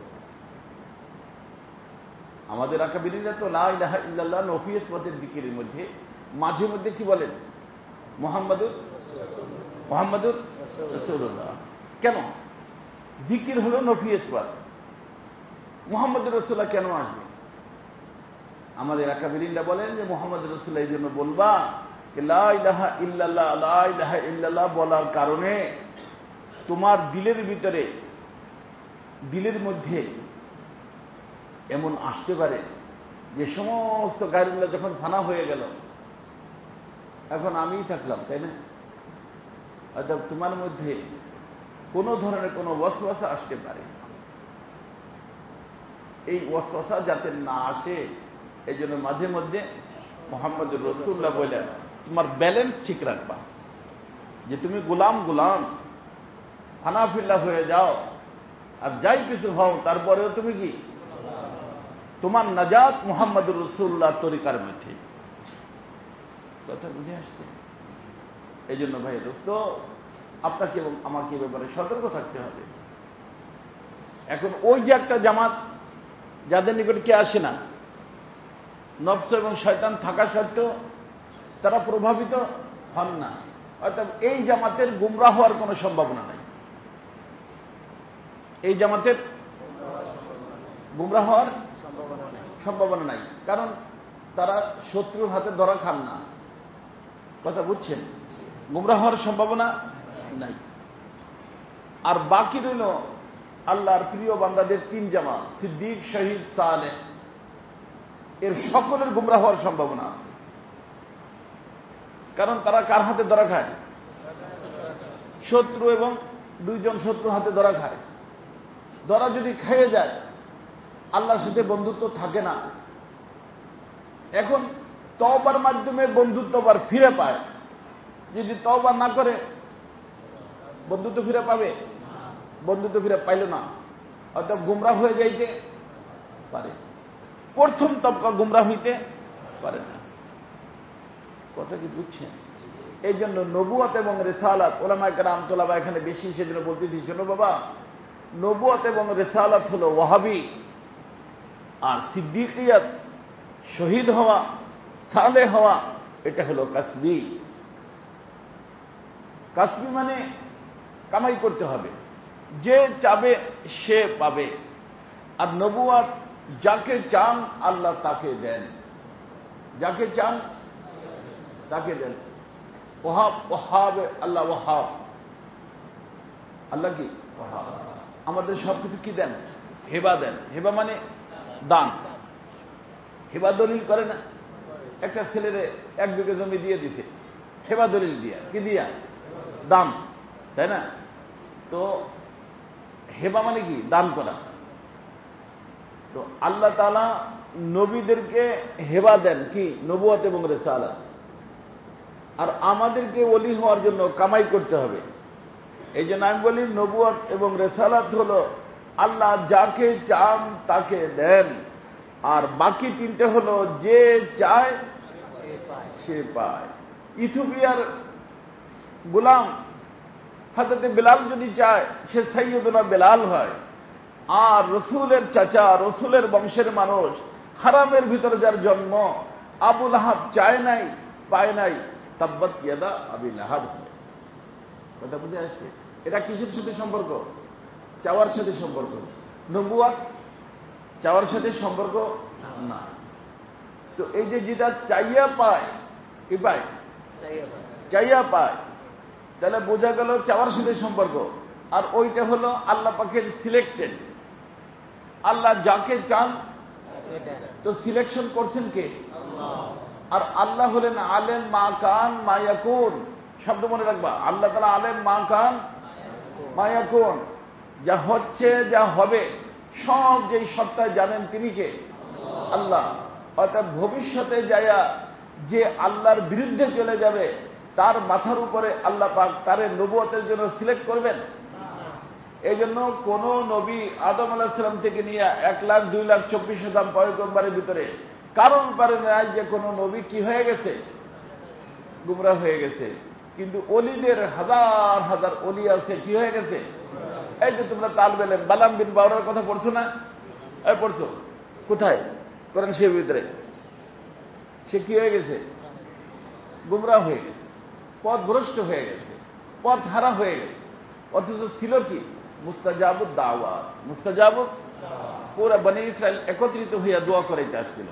আমাদের আকাবিরিরা তো লা ইলাহা ইল্লাল্লাহ নফি ইসবাতের জিকিরের মধ্যে মাঝে মধ্যে কি বলেন? মুহাম্মাদুর মুহাম্মাদুর রাসূলুল্লাহ। কেন? জিকির হলো নফি ইসবাত, মুহাম্মাদুর রাসূলুল্লাহ কেন আসবে? আমাদের আকাবিরিনরা বলেন যে মুহাম্মাদুর রাসূলুল্লাহ এই জন্য বলবা লা ইলাহা ইল্লাল্লাহ, লা ইলাহা ইল্লাল্লাহ বলার কারণে তোমার দিলের ভিতরে, দিলের মধ্যে এমন আসতে পারে যে সমস্ত গায়রুল্লাহ যখন ফানা হয়ে গেল, এখন আমিই থাকলাম, তাই না? অর্থাৎ তোমার মধ্যে কোন ধরনের কোন ওয়াসওয়াসা আসতে পারে। এই ওয়াসওয়াসা যাতে না আসে এই জন্য মাঝে মধ্যে মুহাম্মদুর রাসূলুল্লাহ বলে তোমার ব্যালেন্স ঠিক রাখবা, যে তুমি গোলাম গোলাম ফানাফিল্লাহ হয়ে যাও আর যাই কিছু হও, তারপরেও তুমি কি তোমার নাজাত মুহাম্মদুর রাসূলুল্লাহ তরিকার মধ্যে। কথা বুঝে আসছে? এই জন্য ভাই দোস্ত, আপনাকে এবং আমাকে ব্যাপারে সতর্ক থাকতে হবে। এখন ওই যে একটা জামাত যাদের নিকট কে আসে না, নফস এবং শয়তান থাকা সত্ত্বেও তারা প্রভাবিত হন না, অর্থাৎ এই জামাতের গুমরাহ হওয়ার কোনো সম্ভাবনা নাই। এই জামাতের গুমরাহ হওয়ার সম্ভাবনা নাই, কারণ তারা শত্রুর হাতে ধরা খান না। কথা বুঝছেন? গুমরাহ হওয়ার সম্ভাবনা নাই। আর বাকি রইল আল্লাহর প্রিয় বান্দাদের তিন জামাত, সিদ্দিক, শহীদ, সালেহ, এর সকলের গুমরাহ হওয়ার সম্ভাবনা আছে। কারণ তারা কার হাতে ধরা খায়? শত্রু এবং দুইজন শত্রু হাতে ধরা খায়। ধরা যদি খেয়ে যায়, আল্লাহর সাথে বন্ধুত্ব থাকে না। এখন তওবার মাধ্যমে বন্ধুত্ব আবার ফিরে পায়। যদি তওবা না করে বন্ধুত্ব ফিরে পাবে? বন্ধুত্ব ফিরে পাইল না, অর্থাৎ গুমরাহ হয়ে যাইতে পারে। প্রথম তবকা গুমরাহ হইতে পারে না। কথা কি বুঝছেন? এই জন্য নবুয়ত এবং রিসালাত, উলামায়ে কেরাম তোলাবা এখানে বেশি সেজন্য বলতে দিই, শোনো বাবা, নবুয়ত এবং রিসালাত হলো ওয়াহাবি, আর সিদ্দিকিয়ত, শহীদ হওয়া, সালেহ হওয়া, এটা হলো কাসবি। কাসবি মানে কামাই করতে হবে, যে চাবে সে পাবে। আর নবুয়ত যাকে চান আল্লাহ তাকে দেন, যাকে চান তাকে দেন। ওয়াহাব, ওয়াহাব আল্লাহ ওয়াহাব, আল্লাহ কি ওয়াহাব। আমাদের সবকিছু কি দেন? হেবা দেন। হেবা মানে দান। হেবা দলিল করে না? একটা ছেলেরে এক বিঘা জমি দিয়ে দিতে, হেবা দলিল দিয়া, কি দিয়া? দান, তাই না? তো হেবা মানে কি? দান করা। তো আল্লাহ তাআলা নবীদেরকে হেবা দেন, কি? নবুয়ত এবং রিসালাত। আর আমাদেরকে ওলি হওয়ার জন্য কামাই করতে হবে। এই জন্য আমি বলি নবুয়ত এবং রিসালাত হলো আল্লাহ যাকে চান তাকে দেন, আর বাকি তিনটে হলো যে চায় সে পায়। ইথিওপিয়ার গোলাম হযরত বেলাল যদি চায় সে সাইয়্যিদুনা বেলাল হয়, আর রসুলের চাচা, রসুলের বংশের মানুষ, হারামের ভিতরে যার জন্ম, আবু লাহাব চায় নাই, পায় নাই, তাব্বাত ইয়াদা আবি লাহাব। কথা বুঝে আসছে? এটা কিসের সাথে সম্পর্ক? চাওয়ার সাথে সম্পর্ক। নবুয়ত চাওয়ার সাথে সম্পর্ক না। তো এই যে যেটা চাইয়া পায়, কি পায়? চাইয়া পায়, তাহলে বোঝা গেল চাওয়ার সাথে সম্পর্ক। আর ওইটা হলো আল্লাহ পাকের সিলেক্টেড। আল্লাহ যাকে চান, তো সিলেকশন করছেন কে? আর আল্লাহ হলেন আলেম মা কান মা ইয়াকুন। শব্দ মনে রাখবা, আল্লাহ তাআলা আলেম মা কান মা ইয়াকুন। যা হচ্ছে যা হবে সব যেই সত্তায় জানেন তিনি কে? আল্লাহ। অর্থাৎ ভবিষ্যতে যায়া যে আল্লাহর বিরুদ্ধে চলে যাবে তার মাথার উপরে আল্লাহ পাক তারে নবুয়তের জন্য সিলেক্ট করবেন? এই জন্য কোন নবী আদম আলাইহিস সালাম থেকে নিয়ে এক লাখ দুই লাখ চব্বিশ হাজার পয়গম্বরের ভিতরে কারণ পারে না যে কোন নবী কি হয়ে গেছে, গুমরাহ হয়ে গেছে। কিন্তু অলিদের হাজার হাজার অলি আছে কি হয়ে গেছে। এই যে তোমরা তালবে ইলম বালাম বিন বাউরার কথা পড়ছো না? এই পড়ছো কোথায়? কোরআন শরীফের ভিতরে। সে কি হয়ে গেছে? গুমরাহ হয়ে গেছে, পথভ্রষ্ট হয়ে গেছে, পথ হারা হয়ে গেছে। অথচ ছিল কি মুস্তাজাবুদ দাওয়াত, মুস্তাজাবুদ, পুরা বনি ইসরায়েল একত্রিত হইয়া দোয়া করাইতে আসছিল।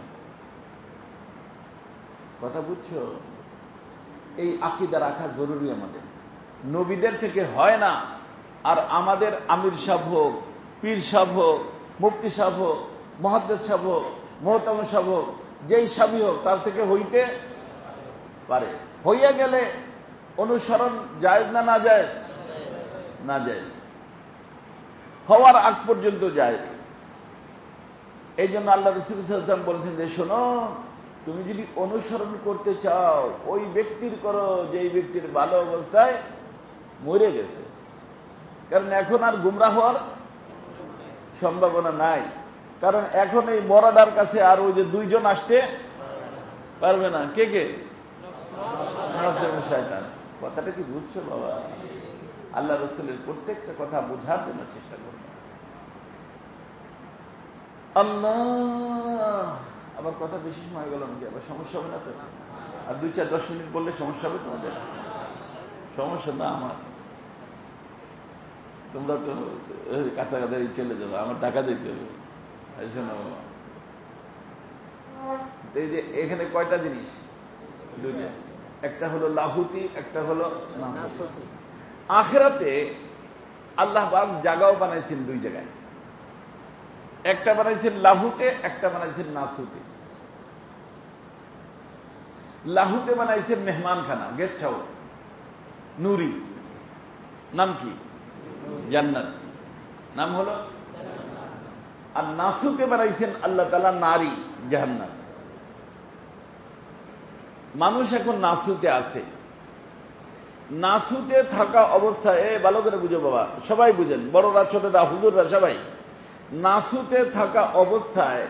কথা বুঝছো? এই আকীদা রাখা জরুরি আমাদের। নবীদের থেকে হয় না, আর আমাদের আমির সাহেব হোক, পীর সাহেব হোক, মুফতি সাহেব হোক, মুহাদ্দিস সাহেব হোক, মুহতামিম সাহেব হোক, যেই সাহেবই হোক তার থেকে হইতে পারে। হইয়া গেলে অনুসরণ জায়েজ না না জায়েজ? না জায়েজ। হওয়ার আগ পর্যন্ত জায়েজ। এই জন্য আল্লাহ রাসূল সাল্লাল্লাহু আলাইহি ওয়াসাল্লাম বলেছেন যে শোনো, তুমি যদি অনুসরণ করতে চাও ওই ব্যক্তির করো যেই ব্যক্তির ভালো অবস্থায় মরে গেছে। কারণ এখন আর গুমরাহ হওয়ার সম্ভাবনা নাই। কারণ এখন এই মরাদার কাছে আর ওই যে দুইজন আসতে পারবে না। কে কে? শয়তান। কথাটা কি বুঝছো বাবা? আল্লাহ রাসূলের প্রত্যেকটা কথা বোঝার জন্য চেষ্টা করবে। আল্লাহ, আবার কথা বেশি সময় গেল নাকি? আবার সমস্যা হবে না তো? আর দুই চার দশ মিনিট বললে সমস্যা হবে তোমাদের? সমস্যা না আমার, তোমরা তো কাছাকাছি চলে যাবো, আমার টাকা দিতে হবে। শোনো, এই যে এখানে কয়টা জিনিস? দুইটা। একটা হলো লাহুতি, একটা হলো নাসুতি। আখিরাতে আল্লাহ পাক জায়গাও বানাইছেন দুই জায়গায়। একটা বানাইছেন লাহুতে, একটা বানাইছেন নাসুতে। লাহুতে বানাইছেন মেহমানখানা, গেস্ট হাউস, নুরি, নাম কি? জান্নাত, নাম হলো। আর নাসুতে বানাইছেন আল্লাহ তাআলা নারী, জাহান্নাম। মানুষ এখন নাসুতে আছে। নাসুতে থাকা অবস্থায়, ভালো করে বুঝো বাবা, সবাই বুঝেন, বড়রা ছোটরা হুজুররা সবাই, নাসুতে থাকা অবস্থায়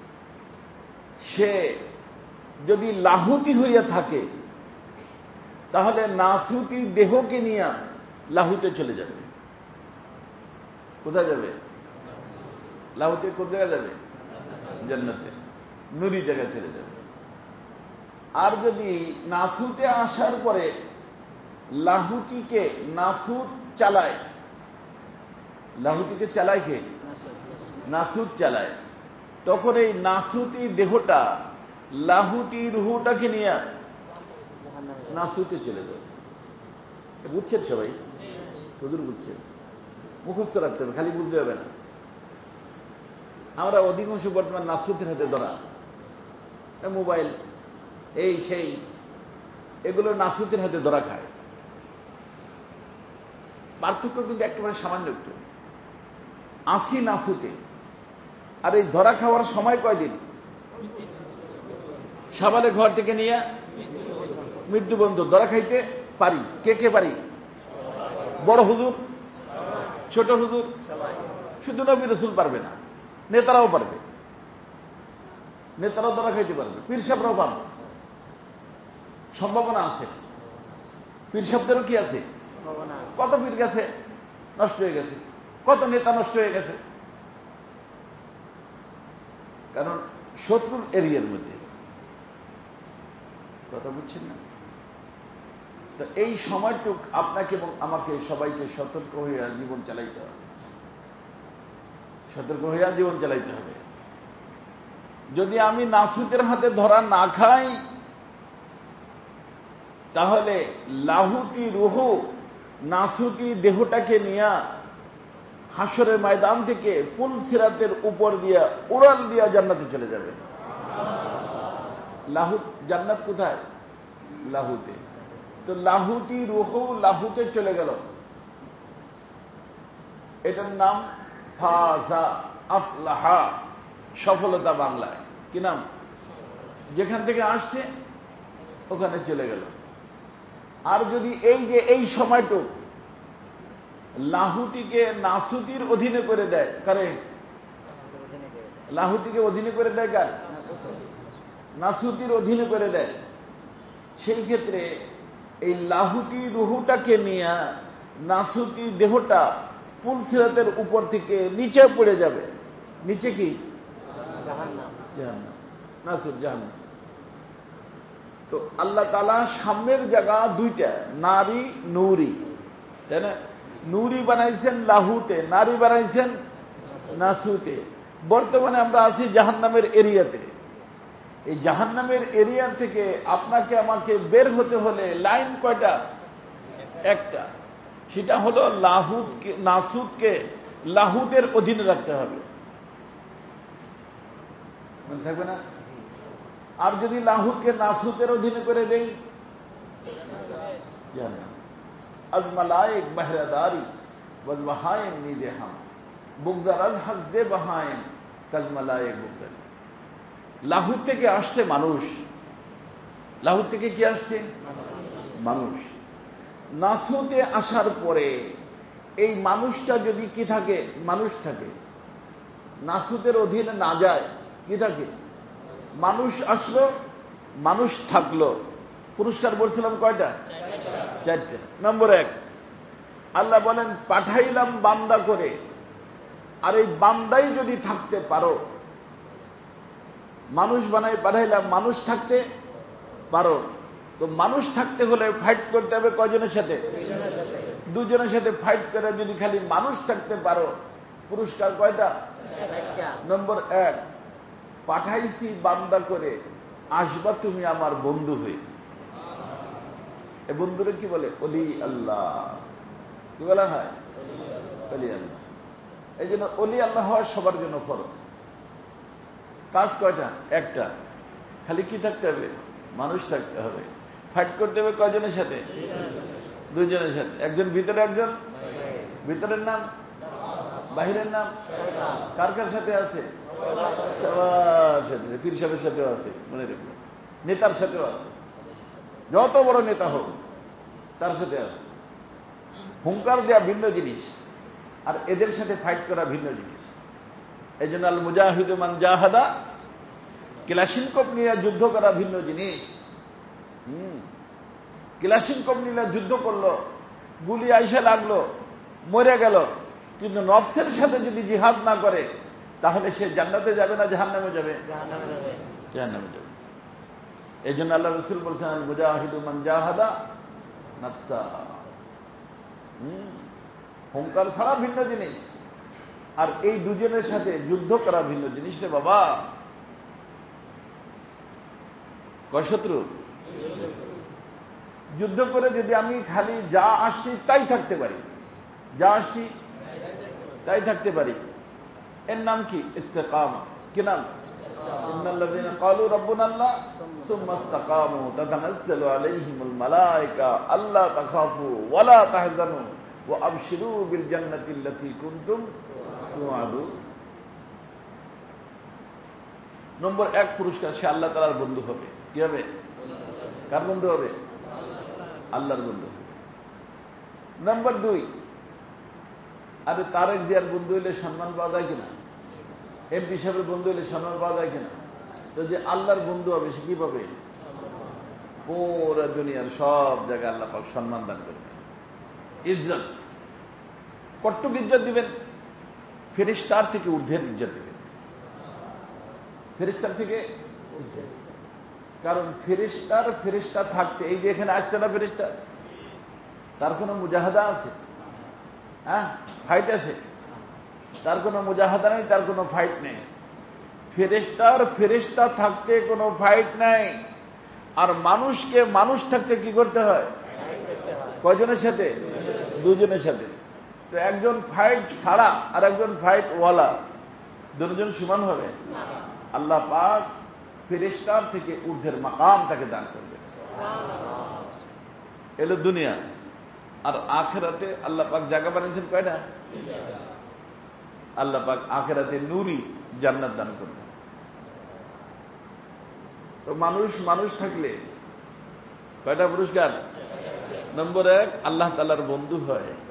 সে যদি লাহুতি হইয়া থাকে তাহলে নাসুতি দেহকে নিয়ে লাহুতে চলে যাবে। কোথায় যাবে? লাহুতে কোন জায়গায় যাবে? জান্নাতে, নুরি জায়গায় চলে যাবে। আর যদি নাসুতে আসার পরে লাহুতিকে নাসুত চালায়, লাহুতিকে চালায় কে? নাসুত চালায়। তখন এই নাসুতি দেহটা লাহুতি রুহুটাকে নিয়ে নাসুতে চলে যাবে। বুঝছেন সবাই? হুজুর বুঝছেন? মুখস্থ রাখতে হবে, খালি বুঝতে হবে না। আমরা অধিকাংশ বর্তমান নাসুতের হাতে ধরা, মোবাইল এই সেই, এগুলো নাসুতের হাতে ধরা খায়। পার্থক্য কিন্তু একেবারে সামান্য একটু। আসি নাসুতে, আর এই ধরা খাওয়ার সময় কয়দিন? সাবালে ঘর থেকে নিয়ে মৃত্যু বন্ধ। ধরা খাইতে পারি, কে কে পারি? বড় হুজুর, ছোট হুজুর, শুধু নবী রাসূল পারবে না, নেতারাও পারবে। নেতারাও ধরা খাইতে পারবে, পীর সাহেবরাও পারবে। সম্ভাবনা আছে। পীর সাহেবদেরও কি আছে? কত পীর গেছে, নষ্ট হয়ে গেছে, কত নেতা নষ্ট হয়ে গেছে। কারণ শত্রুর এরিয়ার মধ্যে। কথা বুঝছেন না? তো এই সময়টুক আপনাকে এবং আমাকে সবাইকে সতর্ক হইয়া জীবন চালাইতে হবে। সতর্ক হইয়া জীবন চালাইতে হবে। যদি আমি নাসুতের হাতে ধরা না খাই তাহলে লাহুতি রুহু নাসুতি দেহটাকে নিয়ে হাসরের ময়দান থেকে পুল সিরাতের উপর দিয়া উড়াল দিয়া জান্নাতে চলে যাবে। লাহুত, জান্নাত কোথায়? লাহুতে। তো লাহুতি রুহু লাহুতে চলে গেল, এটার নাম ফাজা, আফলাহা, সফলতা বাংলায়। কি নাম? যেখান থেকে আসছে ওখানে চলে গেল। আর যদি এই যে এই সময়টুক লাহুটিকে নাসুতির অধীনে করে দেয় কারে? লাহুটিকে অধীনে করে দেয় কার? নাসুতির অধীনে করে দেয়। সেই ক্ষেত্রে এই লাহুটি রুহুটাকে নিয়ে নাসুতি দেহটা পুলসিরাতের উপর থেকে নিচে পড়ে যাবে। নিচে কি? জাহান্নাম। জাহান্নাম, নাসুত জাহান্নাম। তো আল্লাহ তাআলা সামনের জায়গা দুইটা, নারী নূরি, তাই না? নূরি বানাইছেন লাহুতে, নারী বানাইছেন নাসুতে। বর্তমানে আমরা আছি জাহান্নামের এরিয়াতে। এই জাহান্নামের এরিয়া থেকে আপনাকে আমাকে বের হতে হলে লাইন কয়টা? একটা। সেটা হলো লাহুদকে, নাসুদকে লাহুদের অধীনে রাখতে হবে, মনে থাকবে না? আর যদি লাহুদকে নাসুতের অধীনে করে দেই, জাহান্নাম। আজ মালায়েক বাহরাদারি ওয়াজ বাহায়েম নিদেহাম বুগদার আজ হাজদে বাহায়েম কাজ মালায়েক বুগদার। লাহুদ থেকে আসছে মানুষ। লাহুদ থেকে কি আসছে? মানুষ। নাসুতে আসার পরে এই মানুষটা যদি কি থাকে? মানুষ থাকে। নাসুতের অধীনে না যায়, কি থাকে? মানুষ আসলো, মানুষ থাকলো। পুরস্কার বলছিলাম কয়টা? চারটে। নম্বর এক, আল্লাহ বলেন পাঠাইলাম বান্দা করে, আর এই বান্দাই যদি থাকতে পারো, মানুষ বানাই পাঠাইলাম, মানুষ থাকতে পারো। তো মানুষ থাকতে হলে ফাইট করতে হবে কয়জনের সাথে? দুজনের সাথে ফাইট করে যদি খালি মানুষ থাকতে পারো, পুরস্কার কয়টা? নম্বর এক, পাঠাইছি বান্দা করে, আসবা তুমি আমার বন্ধু হয়ে। এ বন্ধুরে কি বলে? অলি আল্লাহ। কি বলা হয়? অলি আল্লাহ। এই জন্য অলি আল্লাহ হওয়া সবার জন্য ফরজ। কাজ কয়টা? একটা। খালি কি থাকতে হবে? মানুষ থাকতে হবে। ফাইট করতে হবে কয়জনের সাথে? দুজনের সাথে। একজন ভিতরে, একজন ভিতরের নাম, বাহিরের নাম। কার কার সাথে আছে? সবার সাথে। পীর সাহেবের সাথেও আছে, মনে রাখবেন। নেতার সাথেও আছে, যত বড় নেতা হোক তার সাথে আছে। হুঙ্কার দেওয়া ভিন্ন জিনিস, আর এদের সাথে ফাইট করা ভিন্ন জিনিস। এই জন্য আল মুজাহিদু মান জাহাদা, ক্লাসিনকোপ নিয়ে যুদ্ধ করা ভিন্ন জিনিস। হম ক্লাসিনকোপ নিয়ে যুদ্ধ করলো, গুলি আইসা লাগলো, মরে গেল, কিন্তু নফসের সাথে যদি জিহাদ না করে তাহলে সে জান্নাতে যাবে না জাহান্নামে যাবে? জাহান্নামে যাবে। এই জন্য আল্লাহ রাসূল বলেছেন আল মুজাহিদু মান জাহাদা নাফসা। হম হুঙ্কার ছাড়া ভিন্ন জিনিস, আর এই দুজনের সাথে যুদ্ধ করা ভিন্ন জিনিস রে বাবা। কয় শত্রু? যুদ্ধ করে যদি আমি খালি যা আসছি তাই থাকতে পারি, যা আসছি তাই থাকতে পারি, এর নাম কি? ইস্তেকামা। কি নাম? ইন্নাল্লাযীনা ক্বালু রাব্বুনাল্লাহ সুম্মা ইসতাকামু তাতানাজ্জালু আলাইহিমুল মালায়েকা আল্লা তাখাফু ওয়া লা তাহজানু ওয়া আবশিরু বিল জান্নাতিল্লাতী কুনতুম তুআদুন। নম্বর এক পুরস্কার, সে আল্লাহ তাআলার বন্ধু হবে। কি হবে? কার বন্ধু হবে? আল্লাহর বন্ধু। নম্বর দুই, আরে তারেক জিয়ার বন্ধু হইলে সম্মান পাওয়া যায় কিনা? এমপি সাহেবের বন্ধু হইলে সম্মান পাওয়া যায় কিনা? তো যে আল্লাহর বন্ধু হবে সে কি পাবে? পুরো দুনিয়ার সব জায়গায় আল্লাহ পাক সম্মান দান করবেন, ইজ্জত। কট্টুক ইজ্জত দিবেন, ফেরেশতার থেকে ঊর্ধ্বের ইজ্জত দিবেন। ফেরেশতার থেকে ঊর্ধ্বে, কারণ ফেরেশতার ফেরেশতা থাকতে, এই যে এখানে আসছে না ফেরেশতা, তার কোনো মুজাহাদা আছে? হ্যাঁ, ফাইট আছে? তার কোনো মুজাহাদা নেই, তার কোনো ফাইট নেই। ফেরেশতার ফেরেশতা থাকতে কোনো ফাইট নাই। আর মানুষকে মানুষ থাকতে কি করতে হয়? কয়জনের সাথে? দুজনের সাথে। তো একজন ফাইট ছাড়া আর একজন ফাইট ওয়ালা, দুজন সমান হবে? আল্লাহ পাক ফেরেশতার থেকে ঊর্ধ্বের মাকাম তাকে দান করবে। এলো দুনিয়া। আর আখেরাতে আল্লাহ পাক জায়গা বানিয়েছেন কয়টা? আল্লাহ পাক আখেরাতে নূরি জান্নাত দান করবে। তো মানুষ মানুষ থাকলে কয়টা পুরস্কার? নম্বর এক, আল্লাহ তাআলার বন্ধু হয়।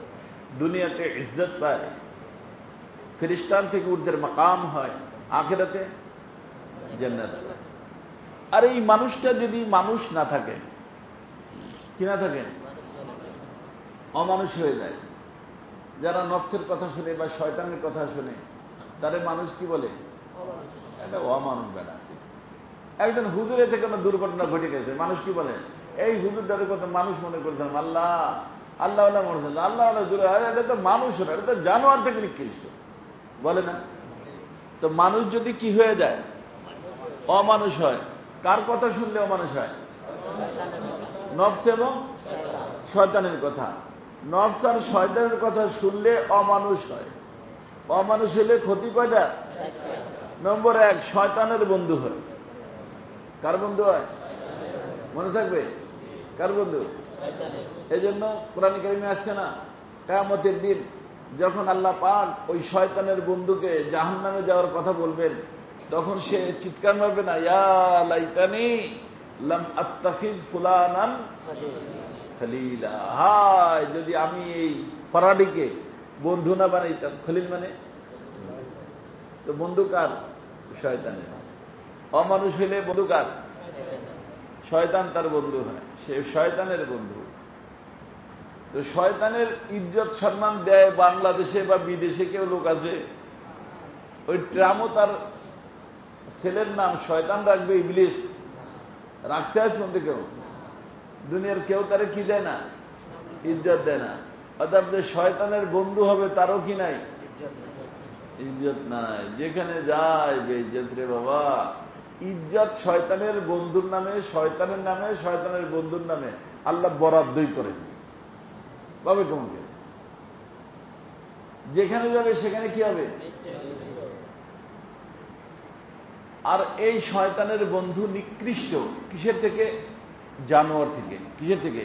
দুনিয়াতে ইজ্জত পায়, ফেরেশতার থেকে ঊর্ধ্বের মাকাম হয়, আখিরাতে জান্নাত। আর এই মানুষটা যদি মানুষ না থাকে, কি না থাকে, অমানুষ হয়ে যায়। যারা নফসের কথা শুনে বা শয়তানের কথা শুনে তারে মানুষ কি বলে? এটা অমানুষ বেড়া। একজন হুজুরে থেকে কোনো দুর্ঘটনা ঘটে গেছে, মানুষ কি বলে? এই হুজুরটার কথা মানুষ মনে করছেন, আল্লাহ আল্লাহ আল্লাহ মনে করছেন, আল্লাহ আল্লাহ দূরে, আরে এটা তো মানুষ না, এটা তো জানোয়ার থেকে নিকৃষ্ট, বলে না? তো মানুষ যদি কি হয়ে যায়? অমানুষ হয়। কার কথা শুনলে অমানুষ হয়? নফস এবং শয়তানের কথা। নফস আর শয়তানের কথা শুনলে অমানুষ হয়। অমানুষ হলে ক্ষতি কয়টা? নম্বর এক, শয়তানের বন্ধু হয়। কার বন্ধু হয়? মনে থাকবে, কার বন্ধু? এই জন্য কোরআন কারিমে আসছে না, কিয়ামতের দিন যখন আল্লাহ পাক ওই শয়তানের বন্ধুকে জাহান্নামে যাওয়ার কথা বলবেন, তখন সে চিৎকার মারবে না, ইয়া লাইতানি লাম আত্তাখিজ ফুলানান খলিলা, হায় যদি আমি এই ফরাডিকে বন্ধু না বানাইতাম। খলিল মানে তো বন্ধু কার? শয়তানের। অমানুষ হইলে বন্ধু কার? শয়তান তার বন্ধু হয়, সে শয়তানের বন্ধু। তো শয়তানের ইজ্জত সম্মান দেয় বাংলাদেশে বা বিদেশে কেউ লোক আছে, ওই ট্রামও তার ছেলের নাম শয়তান রাখবে, ইবলিস রাখতে হয় শুনতে। কেউ দুনিয়ার কেউ তারে কি দেয় না? ইজ্জত দেয় না। অর্থাৎ যে শয়তানের বন্ধু হবে তারও কি নাই? ইজ্জত নাই। যেখানে যায় বেইজ্জত রে বাবা। ইজ্জত শয়তানের বন্ধুর নামে, শয়তানের নামে, শয়তানের বন্ধুর নামে আল্লাহ বরাদ্দই করে পাবে তোমাকে। যেখানে যাবে সেখানে কি হবে? আর এই শয়তানের বন্ধু নিকৃষ্ট কিসের থেকে? জানোয়ার থেকে। কিসের থেকে?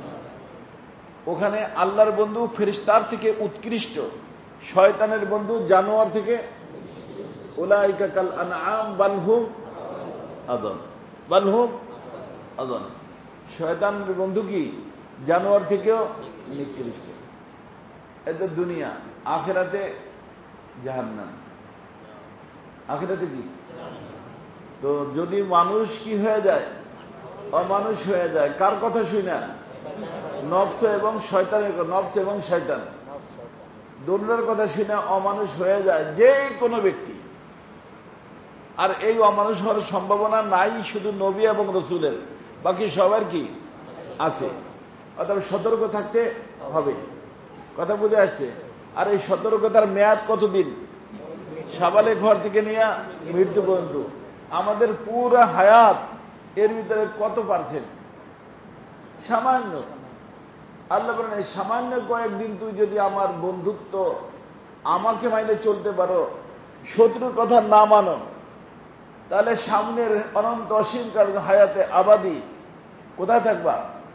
ওখানে আল্লাহর বন্ধু ফেরেশতার থেকে উৎকৃষ্ট, শয়তানের বন্ধু জানোয়ার থেকে। উলাইকা কাল আনআম বাল হুম আদল, বাল হুম আদল। শয়তানের বন্ধু কি? জানোয়ার থেকেও নিকৃষ্ট। এটা দুনিয়া। আখিরাতে জাহান্নাম। আখিরাতে কি? তো যদি মানুষ কি হয়ে যায়? অমানুষ হয়ে যায়। কার কথা শুনে? নফস এবং শয়তানের। নফস এবং শয়তান দুনিয়ার কথা শুনে অমানুষ হয়ে যায় যে কোনো ব্যক্তি। আর এই অমানুষ হওয়ার সম্ভাবনা নাই শুধু নবী এবং রসুলের, বাকি সবার কি আছে। অর্থাৎ সতর্ক থাকতে হবে। কথা বুঝে আসছে? আর এই সতর্কতার মেয়াদ কতদিন? সাবালে ঘর থেকে নিয়ে মৃত্যু পর্যন্ত। আমাদের পুরো হায়াত এর ভিতরে কত পার্সেন্ট? সামান্য। আল্লাহ বলেন এই সামান্য কয়েকদিন তুই যদি আমার বন্ধুত্ব আমাকে মাইনে চলতে পারো, শত্রুর কথা না মানো, তাহলে সামনের অনন্ত অসীমকাল হায়াতে আবাদি কোথায় থাকবা?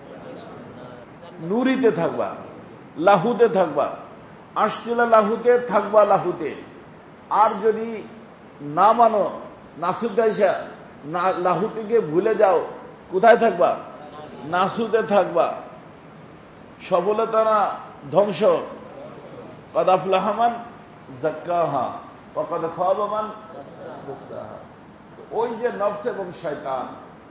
নুরিতে থাকবা, লাহুতে থাকবা। আসছিলা লাহুতে থাকবা, লাহুতে। আর যদি না মানো, নাসুদ আইসা না লাহু থেকে ভুলে যাও, কোথায় থাকবা? নাসুতে থাকবা। সফলতা না ধ্বংস। কদ আফলাহা মান যাক্কাহা ওয়া কদ খাবা মান দাসসাহা। ওই যে নফস এবং শয়তান,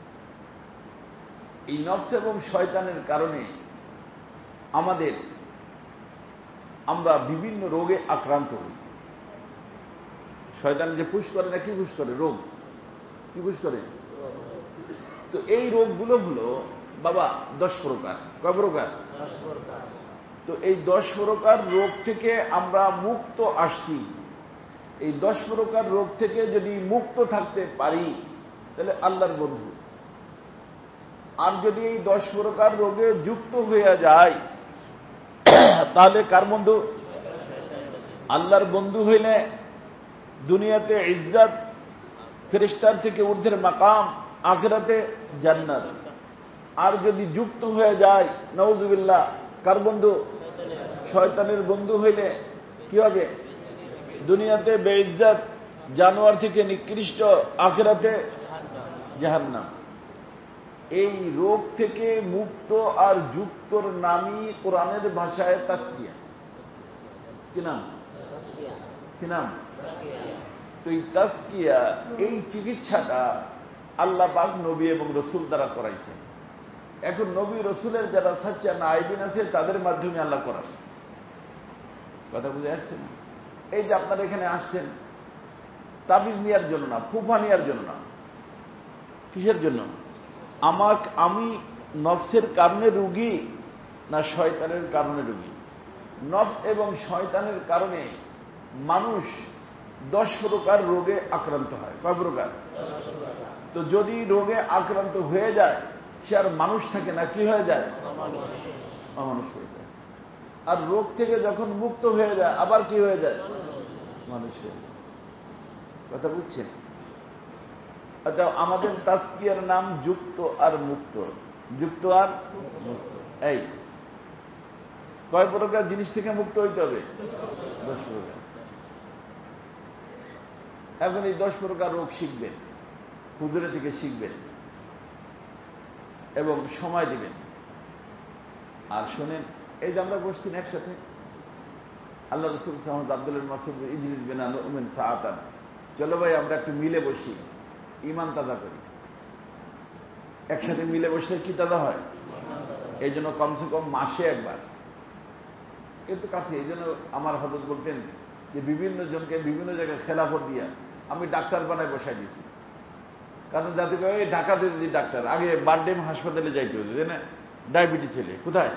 এই নফস এবং শয়তানের কারণে আমাদের আমরা বিভিন্ন রোগে আক্রান্ত হই। শয়তান যে পুশ করে না, কি পুশ করে? রোগ। কি পুশ করে? তো এই রোগগুলো হলো বাবা দশ প্রকার। কয় প্রকার? তো এই দশ প্রকার রোগ থেকে আমরা মুক্ত আসছি। এই দশ প্রকার রোগ থেকে যদি মুক্ত থাকতে পারি তাহলে আল্লাহর বন্ধু। আর যদি এই দশ প্রকার রোগে যুক্ত হয়ে যায় তাহলে কার বন্ধু? আল্লাহর বন্ধু হইলে দুনিয়াতে ইজ্জত, ফেরেশতার থেকে ঊর্ধ্বের মাকাম, আখিরাতে জান্নাত। আর যদি যুক্ত হয়ে যায় নাউযুবিল্লাহ কার বন্ধু? শয়তানের বন্ধু হইলে কি হবে? দুনিয়াতে বেইজ্জত, জানোয়ার থেকে নিকৃষ্ট, আখিরাতে জাহান্নাম। এই রোগ থেকে মুক্ত আর যুক্তর নামই কোরআনের ভাষায় তাসকিয়া। কি নাম? কি নাম? তো এই তাজকিয়া, এই চিকিৎসাটা আল্লাহ পাক নবী এবং রসুল দ্বারা করাইছেন। এখন নবী রসুলের যারা সাচ্চা নাইবিন আছে তাদের মাধ্যমে আল্লাহ করান। কথা বুঝে আসছে না? এই যে আপনারা এখানে আসছেন তাবিজ নেওয়ার জন্য না, ফুফা নেওয়ার জন্য না, কিসের জন্য? আমাকে আমি নফসের কারণে রুগী না শয়তানের কারণে রুগী? নফস এবং শয়তানের কারণে মানুষ দশ প্রকার রোগে আক্রান্ত হয়। কয় প্রকার? তো যদি রোগে আক্রান্ত হয়ে যায় সে আর মানুষ থাকে না, কি হয়ে যায়? অমানুষ হয়ে যায়। আর রোগ থেকে যখন মুক্ত হয়ে যায় আবার কি হয়ে যায়? মানুষ হয়ে যায়। কথা বুঝছেন? আচ্ছা, আমাদের তাজকিয়ার নাম যুক্ত আর মুক্ত। যুক্ত আর মুক্ত। এই কয় প্রকার জিনিস থেকে মুক্ত হইতে হবে? দশ প্রকার। এখন এই দশ প্রকার রোগ শিখবেন, হুজুরে থেকে শিখবেন এবং সময় দিবেন। আর শোনেন, এই যে আমরা বসছি একসাথে, আল্লাহ রসুল সাহমদ আব্দুল মাসুদ ইজলিস বিনা নুমিন সাআতান, চলো ভাই আমরা একটু মিলে বসি, ইমান তাজা করি। একসাথে মিলে বসলে কি তাজা হয়? এই জন্য কমসে কম মাসে একবার, কিন্তু কাছে। এই জন্য আমার হযরত বলতেন যে বিভিন্ন জনকে বিভিন্ন জায়গায় খেলাফত দিয়া আমি ডাক্তার বানায় বসাই দিয়েছি। কারণ যাতে করে এই ঢাকাতে যদি ডাক্তার, আগে বারডেম হাসপাতালে যাইতে হতো, না ডায়াবেটিস ছেলে কোথায়,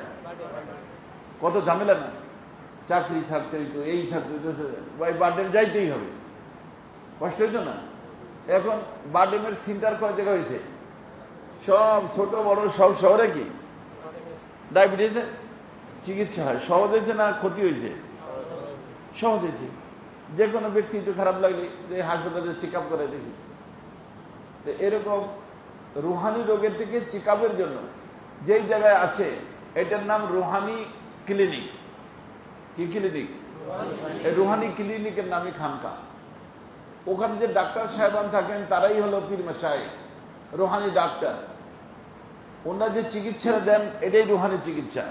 কত ঝামেলা না, চাকরি থাকতে হইতো, এই থাকতে হইতো, ভাই বারডেম যাইতেই হবে, কষ্ট হইতো না। এখন বারডেমের সেন্টার কয় জায়গা হয়েছে, সব ছোট বড় সব শহরে কি ডায়াবেটিস চিকিৎসা হয়। সহজ হয়েছে না ক্ষতি হয়েছে? সহজ হয়েছে। যে কোনো ব্যক্তি একটু খারাপ লাগলে যে হাসপাতালে চেক আপ করে দেখি। তো এরকম রুহানি রোগের থেকে চেক আপের জন্য যেই জায়গায় আসে এটার নাম রুহানি ক্লিনিক। কি ক্লিনিক? এই রুহানি ক্লিনিকের নামই খানকা। ওখানে যে ডাক্তার সাহেবান থাকেন তারাই হলো পীর মাশায়েখ, রুহানি ডাক্তার। ওনারা যে চিকিৎসা দেন এটাই রুহানি চিকিৎসা।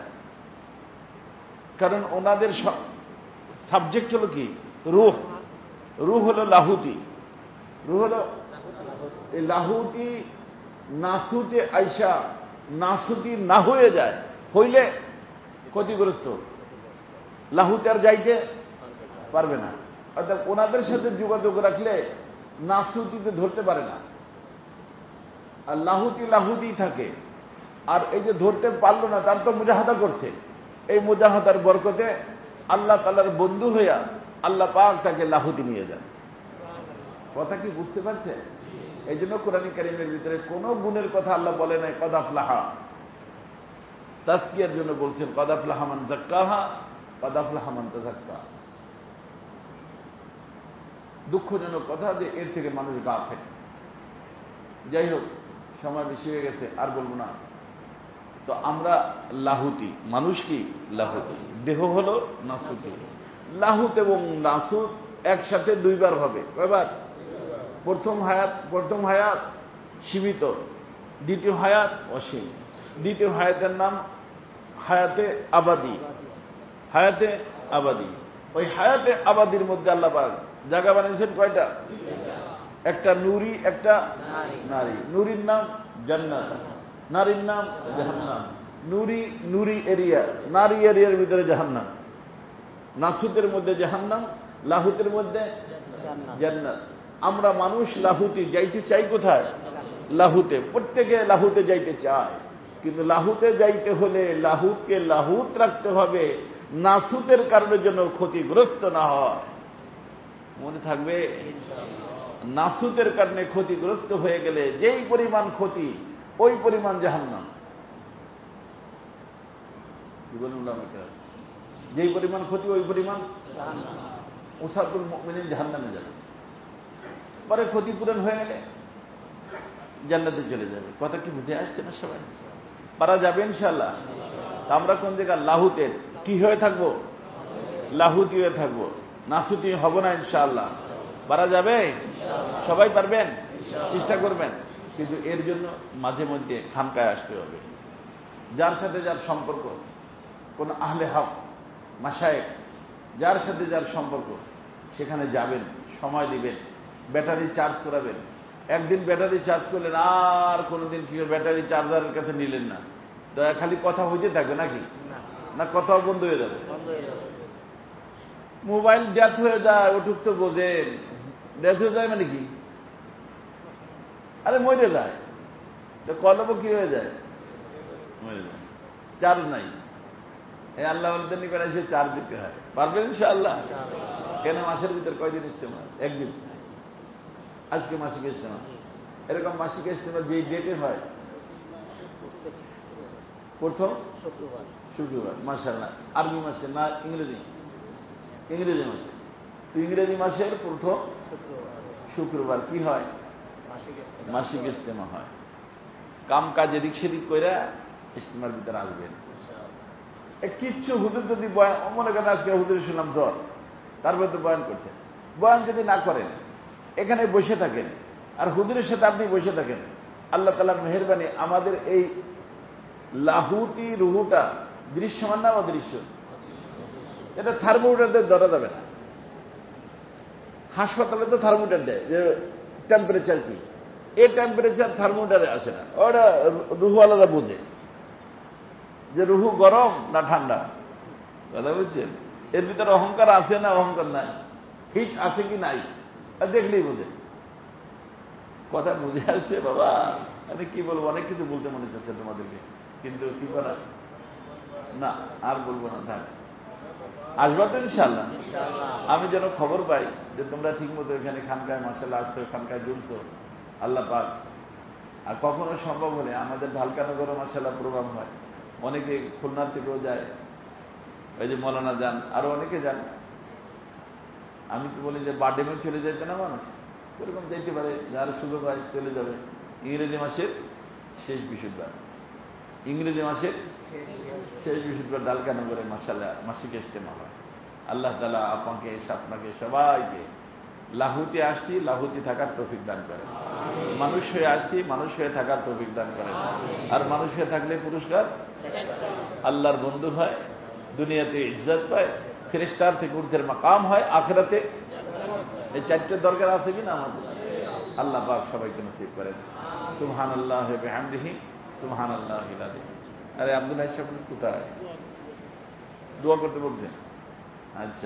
কারণ ওনাদের সাবজেক্ট হলো কি? রূহ। রূহ হলো লাহুতি। রূহ হলো এই লাহুতি নাসুতে আইসা নাসুতি না হয়ে যায়, হইলে ক্ষতিগ্রস্ত, লাহুতে আর যাইতে পারবে না। অর্থাৎ ওনাদের সাথে যোগাযোগ রাখলে নাসুতিতে ধরতে পারে না, আর লাহুতি লাহুতি থাকে। আর এই যে ধরতে পারলো না তার তো মুজাহাদা করছে, এই মুজাহাদার বরকতে আল্লাহ তাআলার বন্ধু হইয়া আল্লাহ পাক তাকে লাহুতি নিয়ে যান। কথা কি বুঝতে পারছে? এই জন্য কোরআন কারীমের ভিতরে কোন গুণের কথা আল্লাহ বলে নাই কদ আফলাহা। তাজকিয়ার জন্য বলছেন কদ আফলাহা মান যাক্কাহা কদ আফলাহা মান তাযাক্কা। দুঃখজনক কথা যে এর থেকে মানুষ গাফেল। যাই হোক, সময় বেশি হয়ে গেছে, আর বলবো না। তো আমরা লাহুতি, মানুষ কি লাহুতি, দেহ হলো নাসুতি। লাহুত এবং নাসুত একসাথে দুইবার হবে। কয়বার? প্রথম হায়াত প্রথম হায়াত সীমিত, দ্বিতীয় হায়াত অসীম। দ্বিতীয় হায়াতের নাম হায়াতে আবাদি। হায়াতে আবাদি, ওই হায়াতে আবাদির মধ্যে আল্লাহ পাক জায়গা বানিয়েছেন কয়টা? একটা নূরি, একটা নারী। নূরির নাম জান্নাত, নারীর নাম জাহান্নাম। নূরি নূরি এরিয়া, নারী এরিয়ার ভিতরে জাহান্নাম। নাসুতের মধ্যে জাহান্নাম, লাহুতের মধ্যে জান্নাত। আমরা মানুষ লাহুতি যাইতে চাই কোথায়? লাহুতে। প্রত্যেকে লাহুতে যাইতে চায়, কিন্তু লাহুতে যাইতে হলে লাহুতকে লাহুত রাখতে হবে, নাসুতের কারণে যেন ক্ষতিগ্রস্ত না হয়। মনে থাকবে, নাসুতের কারণে ক্ষতিগ্রস্ত হয়ে গেলে যেই পরিমাণ ক্ষতি ওই পরিমাণ জাহান্নাম। কি বললাম? যেই পরিমাণ ক্ষতি ওই পরিমাণ উসাতুল মুমিনিন জাহান্নামে যাবে। পরে ক্ষতিপূরণ হয়ে গেলে জান্নাতে চলে যাবে। কথা কি বুঝে আসছে না সবাই? পারা যাবে ইনশাআল্লাহ। আমরা কোন জায়গা? লাহুতের কি হয়ে থাকবো? লাহুতি হয়ে থাকবো, নাসুতি হব না ইনশাআল্লাহ। পারা যাবে? সবাই পারবেন? চেষ্টা করবেন। কিন্তু এর জন্য মাঝে মধ্যে খানকায় আসতে হবে। যার সাথে যার সম্পর্ক, কোন আহলে হক মাশায়েখ যার সাথে যার সম্পর্ক সেখানে যাবেন, সময় দিবেন, ব্যাটারি চার্জ করাবেন। একদিন ব্যাটারি চার্জ করলেন, আর কোনোদিন কি ব্যাটারি চার্জারের কাছে নিলেন না, দয়া খালি কথা হইতে থাকবে নাকি? না, কথাও বন্ধ হয়ে যাবে। মোবাইল ডেথ হয়ে যায়, ওটুক তো বোঝেন। ডেথ হয়ে যায় মানে কি? আরে মরে যায়, তো কলব কি হয়ে যায়? মরে যায়, চার্জ নাই। এই আল্লাহ বলতেন করে এসে চার্জ দিতে হয়। পারবেন ইনশাআল্লাহ? কেন মাসের ভিতর কয়দিন ইজতেমা? একদিন। আজকে মাসিক ইজতেমা। এরকম মাসিক ইজতেমা যে ডেটে হয় প্রথম শুক্রবার। মাশাআল্লাহ। আরবি মাসে না ইংরেজি? ইংরেজি মাসে। তো ইংরেজি মাসের প্রথম শুক্রবার কি হয়? মাসিক ইজতেমা হয়। কাম কাজ এদিক সেদিক করে ইজতেমার ভিতরে আসবেন। কিচ্ছু হুজুর যদি বয়ান, মনে করেন আজকে হুজুর শুনলাম জ্বর, তারপরে তো বয়ান করছেন, বয়ান যদি না করেন, এখানে বসে থাকেন আর হুজুরের সাথে আপনি বসে থাকেন, আল্লাহ তাআলার মেহেরবানি আমাদের এই লাহুতি রুহুটা দৃশ্যমান না অদৃশ্য? এটা থার্মোমিটার ধরা যাবে না। হাসপাতালে তো থার্মোমিটার দেয় যে টেম্পারেচার কি, এই টেম্পারেচার থার্মোমিটারে আসে না। ওরা রুহুওয়ালারা বোঝে যে রুহু গরম না ঠান্ডা। কথা বুঝছেন? এর ভিতরে অহংকার আছে না অহংকার নাই, হিট আছে কি নাই, দেখলেই বোঝে। কথা বুঝে আসছে বাবা? আমি কি বলবো, অনেক কিছু বলতে মনে চাচ্ছে তোমাদেরকে, কিন্তু কি করা, না আর বলবো না। থাক, আসবা তো ইনশাআল্লাহ। আমি যেন খবর পাই যে তোমরা ঠিক মতো এখানে খানকায় মাশাআল্লাহ আসছো, খানকায় জুড়ছো, আল্লাহ পাক। আর কখনো সম্ভব হলে আমাদের ঢালকানগরে মাশাআল্লাহ প্রোগ্রাম হয়, অনেকে খুলনার থেকেও যায়, ওই যে মৌলানা যান, আরো অনেকে যান। আমি তো বলি যে বাডেমে চলে যাইতে না মানুষ, এরকম যাইতে পারে, যার সুযোগ হয় চলে যাবে। ইংরেজি মাসের শেষ বৃহস্পতিবার, ইংরেজি মাসের শেষ বৃহস্পতিবার ঢালকানগরে মাশাআল্লাহ মাসিক ইজতেমা হয়। আল্লাহ তাআলা আপনাকে আপনাকে সবাইকে লাহুতি আসছি, লাহুতি থাকার তৌফিক দান করেন। মানুষ হয়ে আসছি, মানুষ হয়ে থাকার তৌফিক দান করেন। আর মানুষ হয়ে থাকলে পুরস্কার আল্লাহর বন্ধু হয়, দুনিয়াতে ইজ্জত পায়, ফেরেশতার থেকে ঊর্ধ্বের মাকাম হয়, আখিরাতে। এই চারটে দরকার আছে কিনা আমাদের? আল্লাহ পাক সবাইকে নসিব করেন। সুবহানাল্লাহ ওয়া বিহামদিহি সুবহানাল্লাহিল আযীম। আরে আব্দুল হাই সাহেব কোথায়? দোয়া করতে বলছেন? আচ্ছা,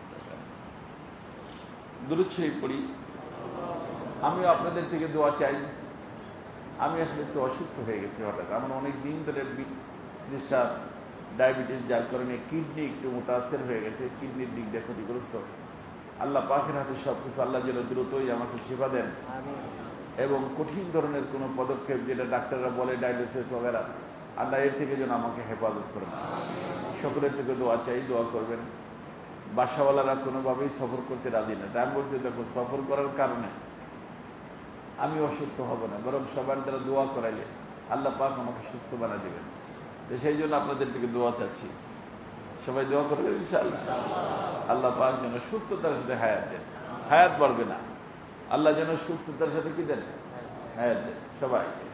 দুরূদ শরীফ পড়ি। আমিও আপনাদের থেকে দোয়া চাই। আমি আসলে একটু অসুস্থ হয়ে গেছি হঠাৎ। আমার অনেক দিন ধরে প্রেসার, ডায়াবেটিস, যার কারণে কিডনি একটু মুতাসির হয়ে গেছে, কিডনির দিক দিয়ে ক্ষতিগ্রস্ত। আল্লাহ পাকের হাতে সবকিছু। আল্লাহ যেন দ্রুতই আমাকে সেবা দেন এবং কঠিন ধরনের কোনো পদক্ষেপ, যেটা ডাক্তাররা বলে ডায়ালিসিস বগেরা, আল্লাহ এর থেকে যেন আমাকে হেফাজত করেন। সকলের থেকে দোয়া চাই, দোয়া করবেন। বাসাওয়ালারা কোনোভাবেই সফর করতে রাজি না। তাই আমি বলছি, দেখো সফর করার কারণে আমি অসুস্থ হব না, বরং সবার দ্বারা দোয়া করাইলে আল্লাহ পাক আমাকে সুস্থ বানা দেবেন। তো সেই জন্য আপনাদের থেকে দোয়া চাচ্ছি, সবাই দোয়া করবেন ইনশাআল্লাহ। আল্লাহ পাক যেন সুস্থতার সাথে হায়াত দেন। হায়াত বাড়বে না, আল্লাহ যেন সুস্থতার সাথে কি দেন? হায়াত দেন সবাই।